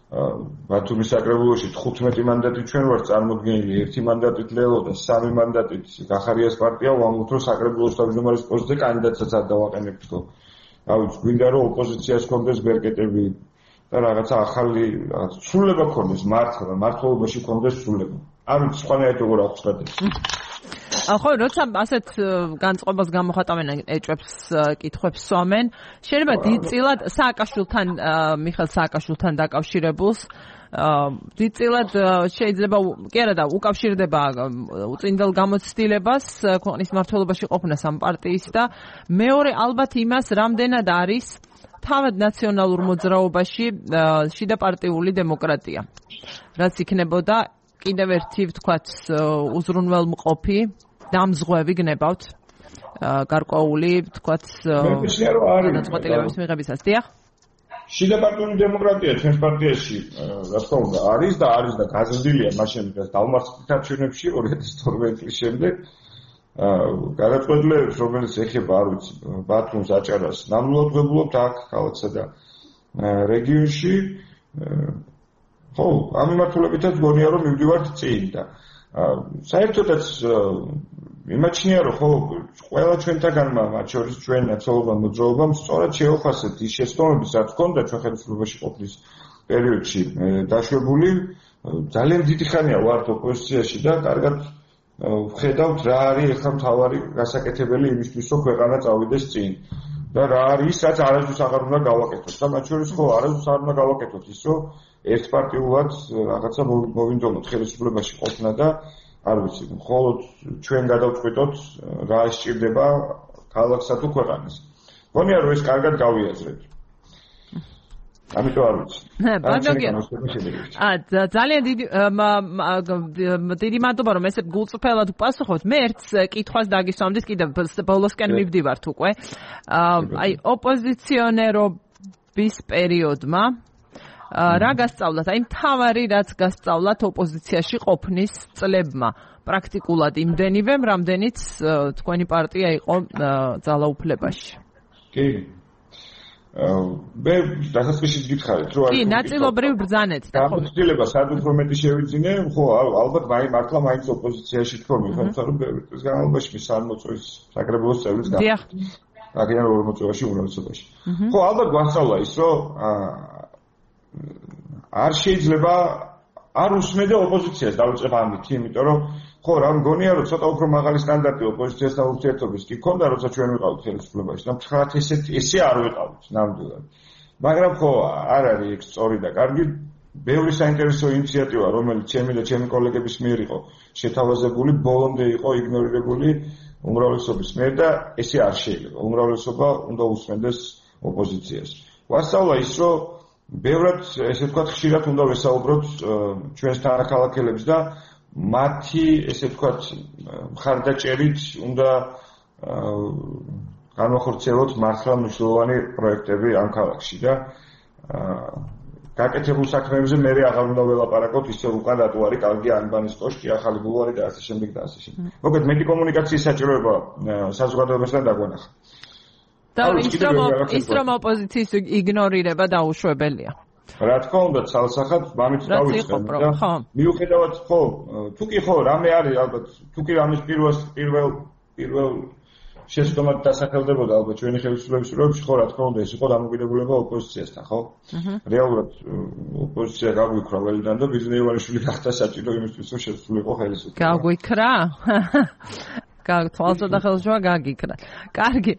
ბათუმის საკრებულოში 15 მანდატით ჩვენ ვართ წარმოდგენილი, 1 მანდატით ლელო და 3 მანდატით გახარიას პარტია ვამბობთ, რომ საკრებულოს თავმჯდომარის პოსტზე კანდიდატსაც არ დავაყენებთ, ხო? რავით, გვინდა რომ ოპოზიციას კონდეს ბერკეტები და რაღაცა ახალი სრულება ქონდეს მართლობაში კონდეს სრულება. არ ვიცი, სხვანაირად როგორ აღწევთ. ხო, როცა ასეთ განწყობას გამოხატავენ ეჭვებს კითხვებს სვამენ, შეიძლება დიდწილად სააკაშვილთან მიხეილ სააკაშვილთან დაკავშირებულს დიდწილად შეიძლება კი არა და უკავშირდება უწინდელ გამოცდილებას ქვეყნის მმართველობაში ყოფნას ამ პარტიის და მეორე ალბათ იმას რამდენად არის თავად ნაციონალურ მოძრაობაში შიდა პარტიული დემოკრატია რაც იქნებოდა კიდევ ერთი ვთქვათ უზრუნველმყოფი დამზღვევი გნებავთ გარკვეული ვთქვათ განაწყვეტილებების მიღებისას. დიახ. შიდა პარტიული დემოკრატია ჩვენს პარტიაში რა თქმა უნდა არის და გაზრდილია მაშინ დავმარცხეთ არჩევნებში 2012 წლის შემდეგ გადაწყვეტილებებს რომელიც ეხება არ ვიცი ბათუმს აჭარას ნამდვილად ვებულობთ აქ ქალაქსა და რეგიონში ხო ამ მიმართულებითაც გონია რომ მივდივართ წინ და საერთოდაც იმაჩნია რომ ხო ყველა ჩვენთაგანმა მათ შორის ჩვენ ნაცნობამ მოძრაობამ სწორად შეუხასეთ ის შეცდომების რაც ჰქონდა ჩვენ ხელისუფლებაში ყოფნის პერიოდში დაშვებული ძალიან დიდი ხანია ვართ ოპოზიციაში და კარგად ვხედავთ რა არის ახლა მთავარი გასაკეთებელი იმისთვის რომ ქვეყანა წავიდეს წინ და რა არის რაც არასდროს აღარ უნდა გავაკეთოთ და მათ შორის ხო არასდროს არ უნდა გავაკეთოთ ის რომ ერთპარტიულად რაღაცა მოვინდომოთ ხელისუფლებაში ყოფნა და არ ვიცი, მხოლოდ ჩვენ გადავწყვიტოთ რა სჭირდება ქალაქსა თუ ქვეყანას. გონია რომ ეს კარგად გავიაზრეთ. ამიტომ არ ვიცი. ძალიან დიდი მადლობა რომ ესე გულწრფელად პასუხობთ. მე ერთ კითხვას დაგისვამდით კიდევ ბოლოსკენ მივდივართ უკვე. აი ოპოზიციონერობის პერიოდმა რა გასწავლათ? აი მთავარი რაც გასწავლათ ოპოზიციაში ყოფნის წლებმა პრაქტიკულად იმდენივე, რამდენიც თქვენი პარტია იყო ძალაუფლებაში. კი. მე დასაწყისში გითხარით, რომ კი, ნაწილობრივ ბრძანეთ და ხო. გამოცდილება სად უფრო მეტი შევიძინე, ხო, ალბათ მართლა მაინც ოპოზიციაში თქონი, ხომ, რომ ეს განმავლობაში მის 60 წლის საკრებულოს წევრიც გახდა. დიახ. აგიან 40 წელში უნივერსიტეტში. ხო, ალბათ გვასწავლა ის, რომ არ შეიძლება არ უსმენდა ოპოზიციას დავიწყებ ამით, იმიტომ რომ ხო რა მგონია რომ ცოტა უფრო მაღალი სტანდარტი ოპოზიციასთან ურთიერთობის კი ქონდა, როცა ჩვენ ვიყავით ხელისუფლებაში და მთხრათ ესე არ ვიყავით ნამდვილად. მაგრამ ხო არ არის ეგ სწორი და კარგი ბევრი საინტერესო ინიციატივა, რომელიც ჩემი და ჩემი კოლეგების მიერ იყო შეთავაზებული, ბოლომდე იყო იგნორირებული უმრავლესობის მიერ და ესე არ შეიძლება. უმრავლესობა უნდა უსმენდეს ოპოზიციას. ვასწავლა ის რომ ბევრად ესე ვთქვათ ხშირად უნდა ვესაუბროთ ჩვენს თანახმადებლებს და მათი ესე ვთქვათ მხარდაჭერით უნდა განვახორციელოთ მართლა მნიშვნელოვანი პროექტები ამ ქალაქში და გაკეთებულ საქმეებზე მე აღარ უნდა ველაპარაკოთ ისე უკან რატო არის კარგი ანბანის კოშკი, ახალი ბულვარი და ასე შემდეგ და ასე შემდეგ. მოკლედ მეტი კომუნიკაციის საჭიროება საზოგადოებასთან დაგვენახა. და ის რომ ოპოზიციის იგნორირება დაუშვებელია. რა თქმა უნდა, ცალსახად მამით დავიწყებ და მიუხედავად ხო, თუ კი ხო, რამე არის ალბათ, თუ კი ამის პირველ შეცდომად დასახელდებოდა ალბათ ჩვენი ხელისუფლების როლში, ხო, რა თქმა უნდა, ეს იყო დამოკიდებულება ოპოზიციასთან, ხო? რეალურად ოპოზიცია გაგვიქრა ველიდან და ბიზნეს ივანიშვილი გახდა საჭირო იმისთვის, რომ შესულიყო ხელისუფლება. გაგვიქრა? თვალსა და ხელშევა გაგიქრა. კარგი.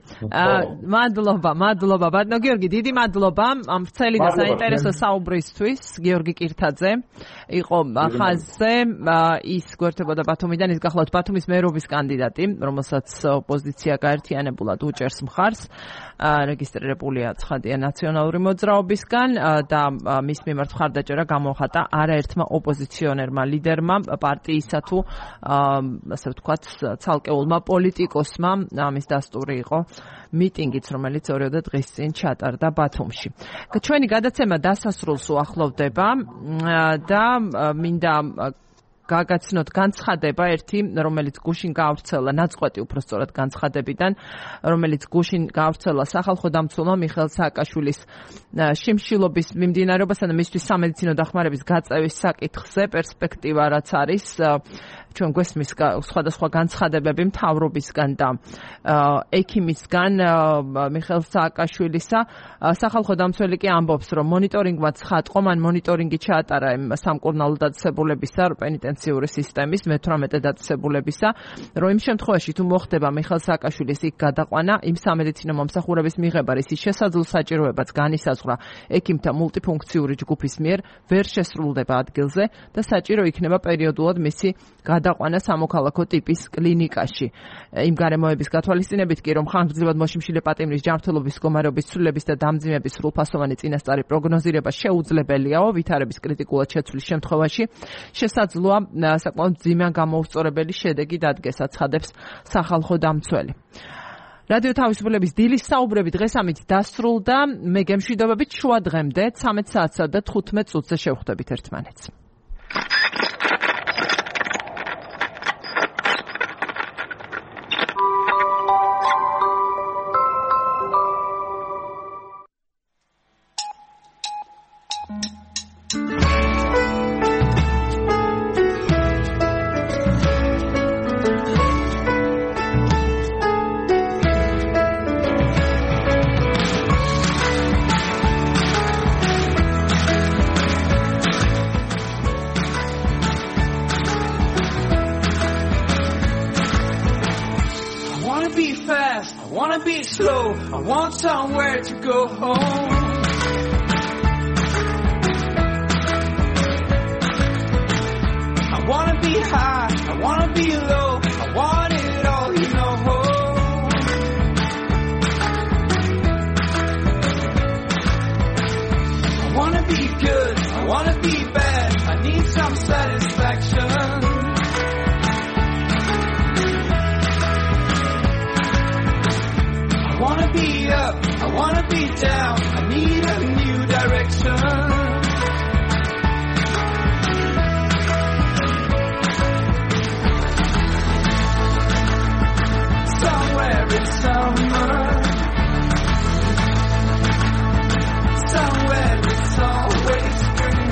მადლობა. ბატონო გიორგი, დიდი მადლობა ამ ვრცელი და საინტერესო საუბრისთვის. გიორგი კირთაძე იყო ხაზზე, ის გვერდებოდა ბათუმიდან, ის გახლავთ ბათუმის მერობის კანდიდატი, რომელსაც ოპოზიცია გაერთიანებულად უჭერს მხარს. რეგისტრირებულია ცხადია ნაციონალური მოძრაობისგან და მის მიმართ მხარდაჭერა გამოხატა არაერთმა ოპოზიციონერმა ლიდერმა პარტიისა თუ ასე ვთქვათ ცალკეულმა პოლიტიკოსმა. ამის დასტური იყო მიტინგიც, რომელიც 2 დღის წინ ჩატარდა ბათუმში. ჩვენი გადაცემა დასასრულს უახლოვდება და მინდა გაგაცნოთ განცხადება ერთი, რომელიც გუშინ გავრცელა, ნაწყვეტი უпростоრად განცხადებიდან, რომელიც გუშინ გავრცელა სახალხო დამცველმა მიხეილ სააკაშვილის შიმშილობის მიმდინარეობასთან და მისთვის სამედიცინო დახმარების გაწევის საკითხზე პერსპექტივა რაც არის ჩვენ გვესმის სხვადასხვა განცხადებები მთავრობისგან და ექიმისგან მიხეილ სააკაშვილისა. სახალხო დამცველი კი ამბობს, რომ მონიტორინგმა ცხადყო, მან მონიტორინგი ჩაატარა სამკურნალო დაწესებულებისა, პენიტენციური სისტემის 18 დაწესებულებისა, რომ იმ შემთხვევაში თუ მოხდება მიხეილ სააკაშვილის იქ გადაყვანა, იმ სამედიცინო მომსახურების მიღება, რის შესაძლო საჭიროებაც განისაზღვრა ექიმთა მულტიფუნქციური ჯგუფის მიერ, ვერ შესრულდება ადგილზე და საჭირო იქნება პერიოდულად მისი გადაყვანა სამოქალაქო ტიპის კლინიკაში. იმ გარემოების გათვალისწინებით კი, რომ ხანგრძლივად მოშიმშილე პატიმრის ჯანმრთელობის მდგომარეობის ცვლილებების და დამძიმების სრულფასოვანი წინასწარი პროგნოზირება შეუძლებელიაო, ვითარების კრიტიკულად შეცვლის შემთხვევაში შესაძლოა საკმაოდ მძიმე გამოუსწორებელი შედეგი დადგეს, აცხადებს სახალხო დამცველი. რადიო თავისუფლების დილის საუბრები დღეს ამით დასრულდა. მე გემშვიდობებით შუა დღემდე 13 საათსა და 15 წუთზე შევხვდებით ერთმანეთს. I want somewhere to go home. I wanna be high, I wanna be low, I want it all, you know. I wanna be good, I wanna be bad, I need some satisfaction. I wanna be up, I wanna be down, I need a new direction. Somewhere in summer, somewhere it's always spring.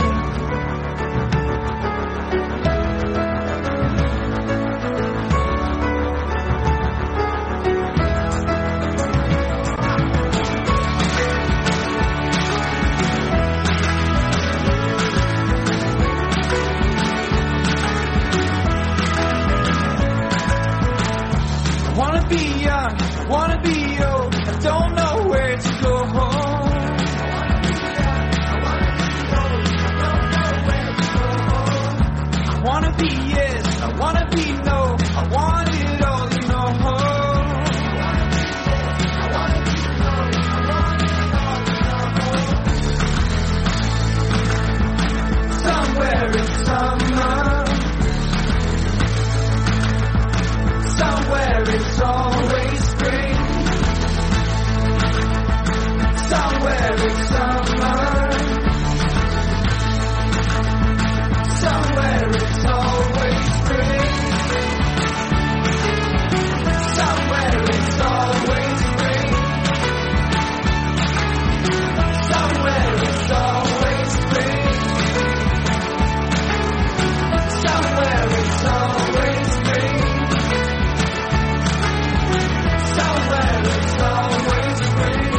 Be young, I wanna be old, I don't know where to go home. I wanna be yes, I wanna be no, I want it all, you know. Somewhere in summer, somewhere it's always spring. Somewhere it's summer. Somewhere it's always spring. Somewhere it's always spring. Somewhere it's always spring. Somewhere it's always spring. Somewhere it's always spring.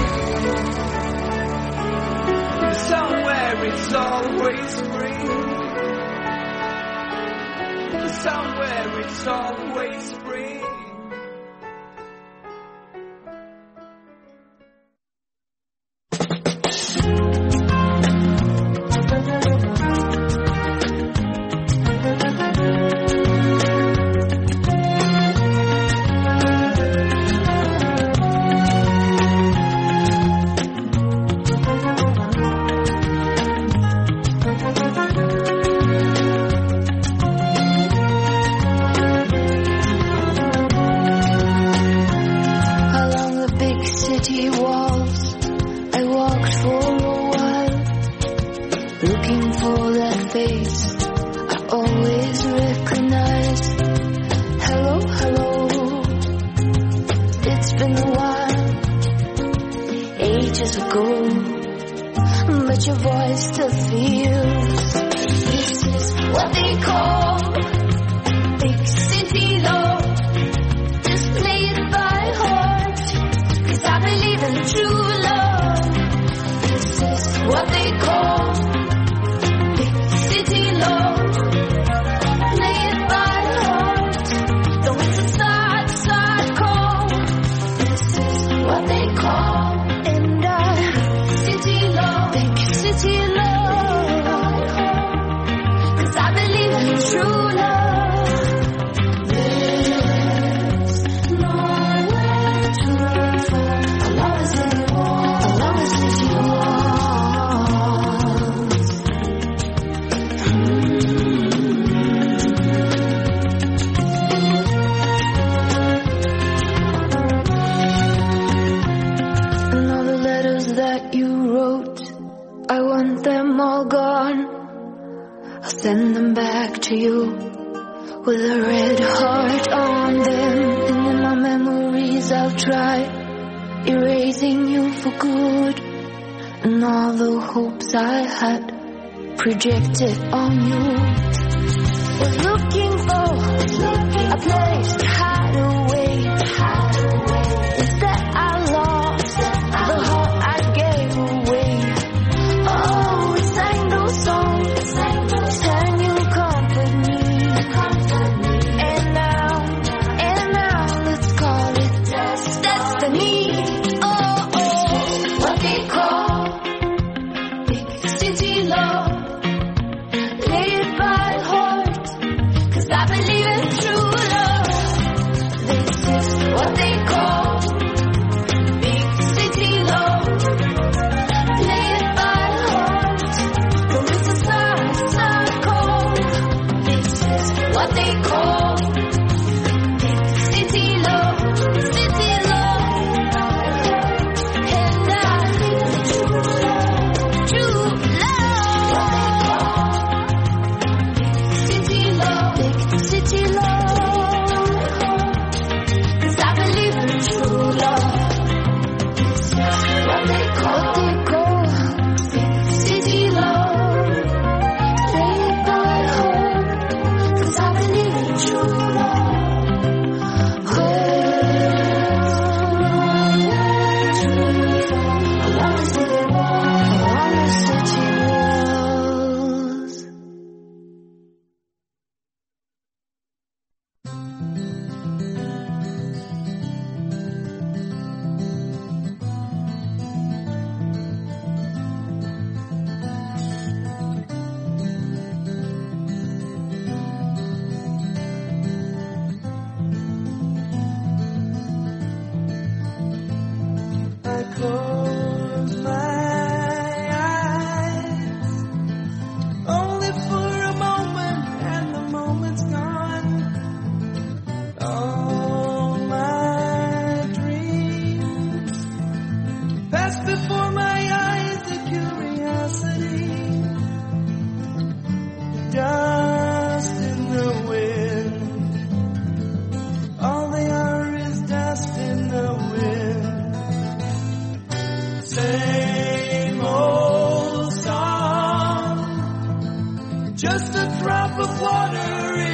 Somewhere it's always spring. Somewhere it's always spring. Looking for that face I always recognize. Hello, hello. It's been a while, ages ago, but your voice still feels. This is what they call big city love. Just play it by heart, 'cause I believe in true love. This is what they call big city love. Play it by heart, though it's a sad call. This is what they call city love, big city love. 'Cause I believe in true love. There's nowhere to run from. I love a city walk. I love a city walks. And all the letters that you wrote, I want them all gone. I'll send them back to you with a red heart on them. And in my memories I'll try erasing you for good. And all the hopes I had projected on you. Was looking for a place to hide away. Instead I lost the heart I gave away. Oh, we sang those songs, and you comfort me. And now let's call it destiny. Oh, what they call big city love. Play it by heart, 'cause I believe in true love. This is what they call big city love. Play it by heart, though it's a sad call. This is what they call big city love, city love. And I believe in true love. City love, big city love. 'Cause I believe in true love. This is what they call big city love. Play it by heart, 'cause I believe in true love. I love city walls. I close my eyes only for a moment, and the moment's gone. All my dreams pass before my eyes, the curiosity, dust in the wind. All they are is dust in the wind. Same old song, just a drop of water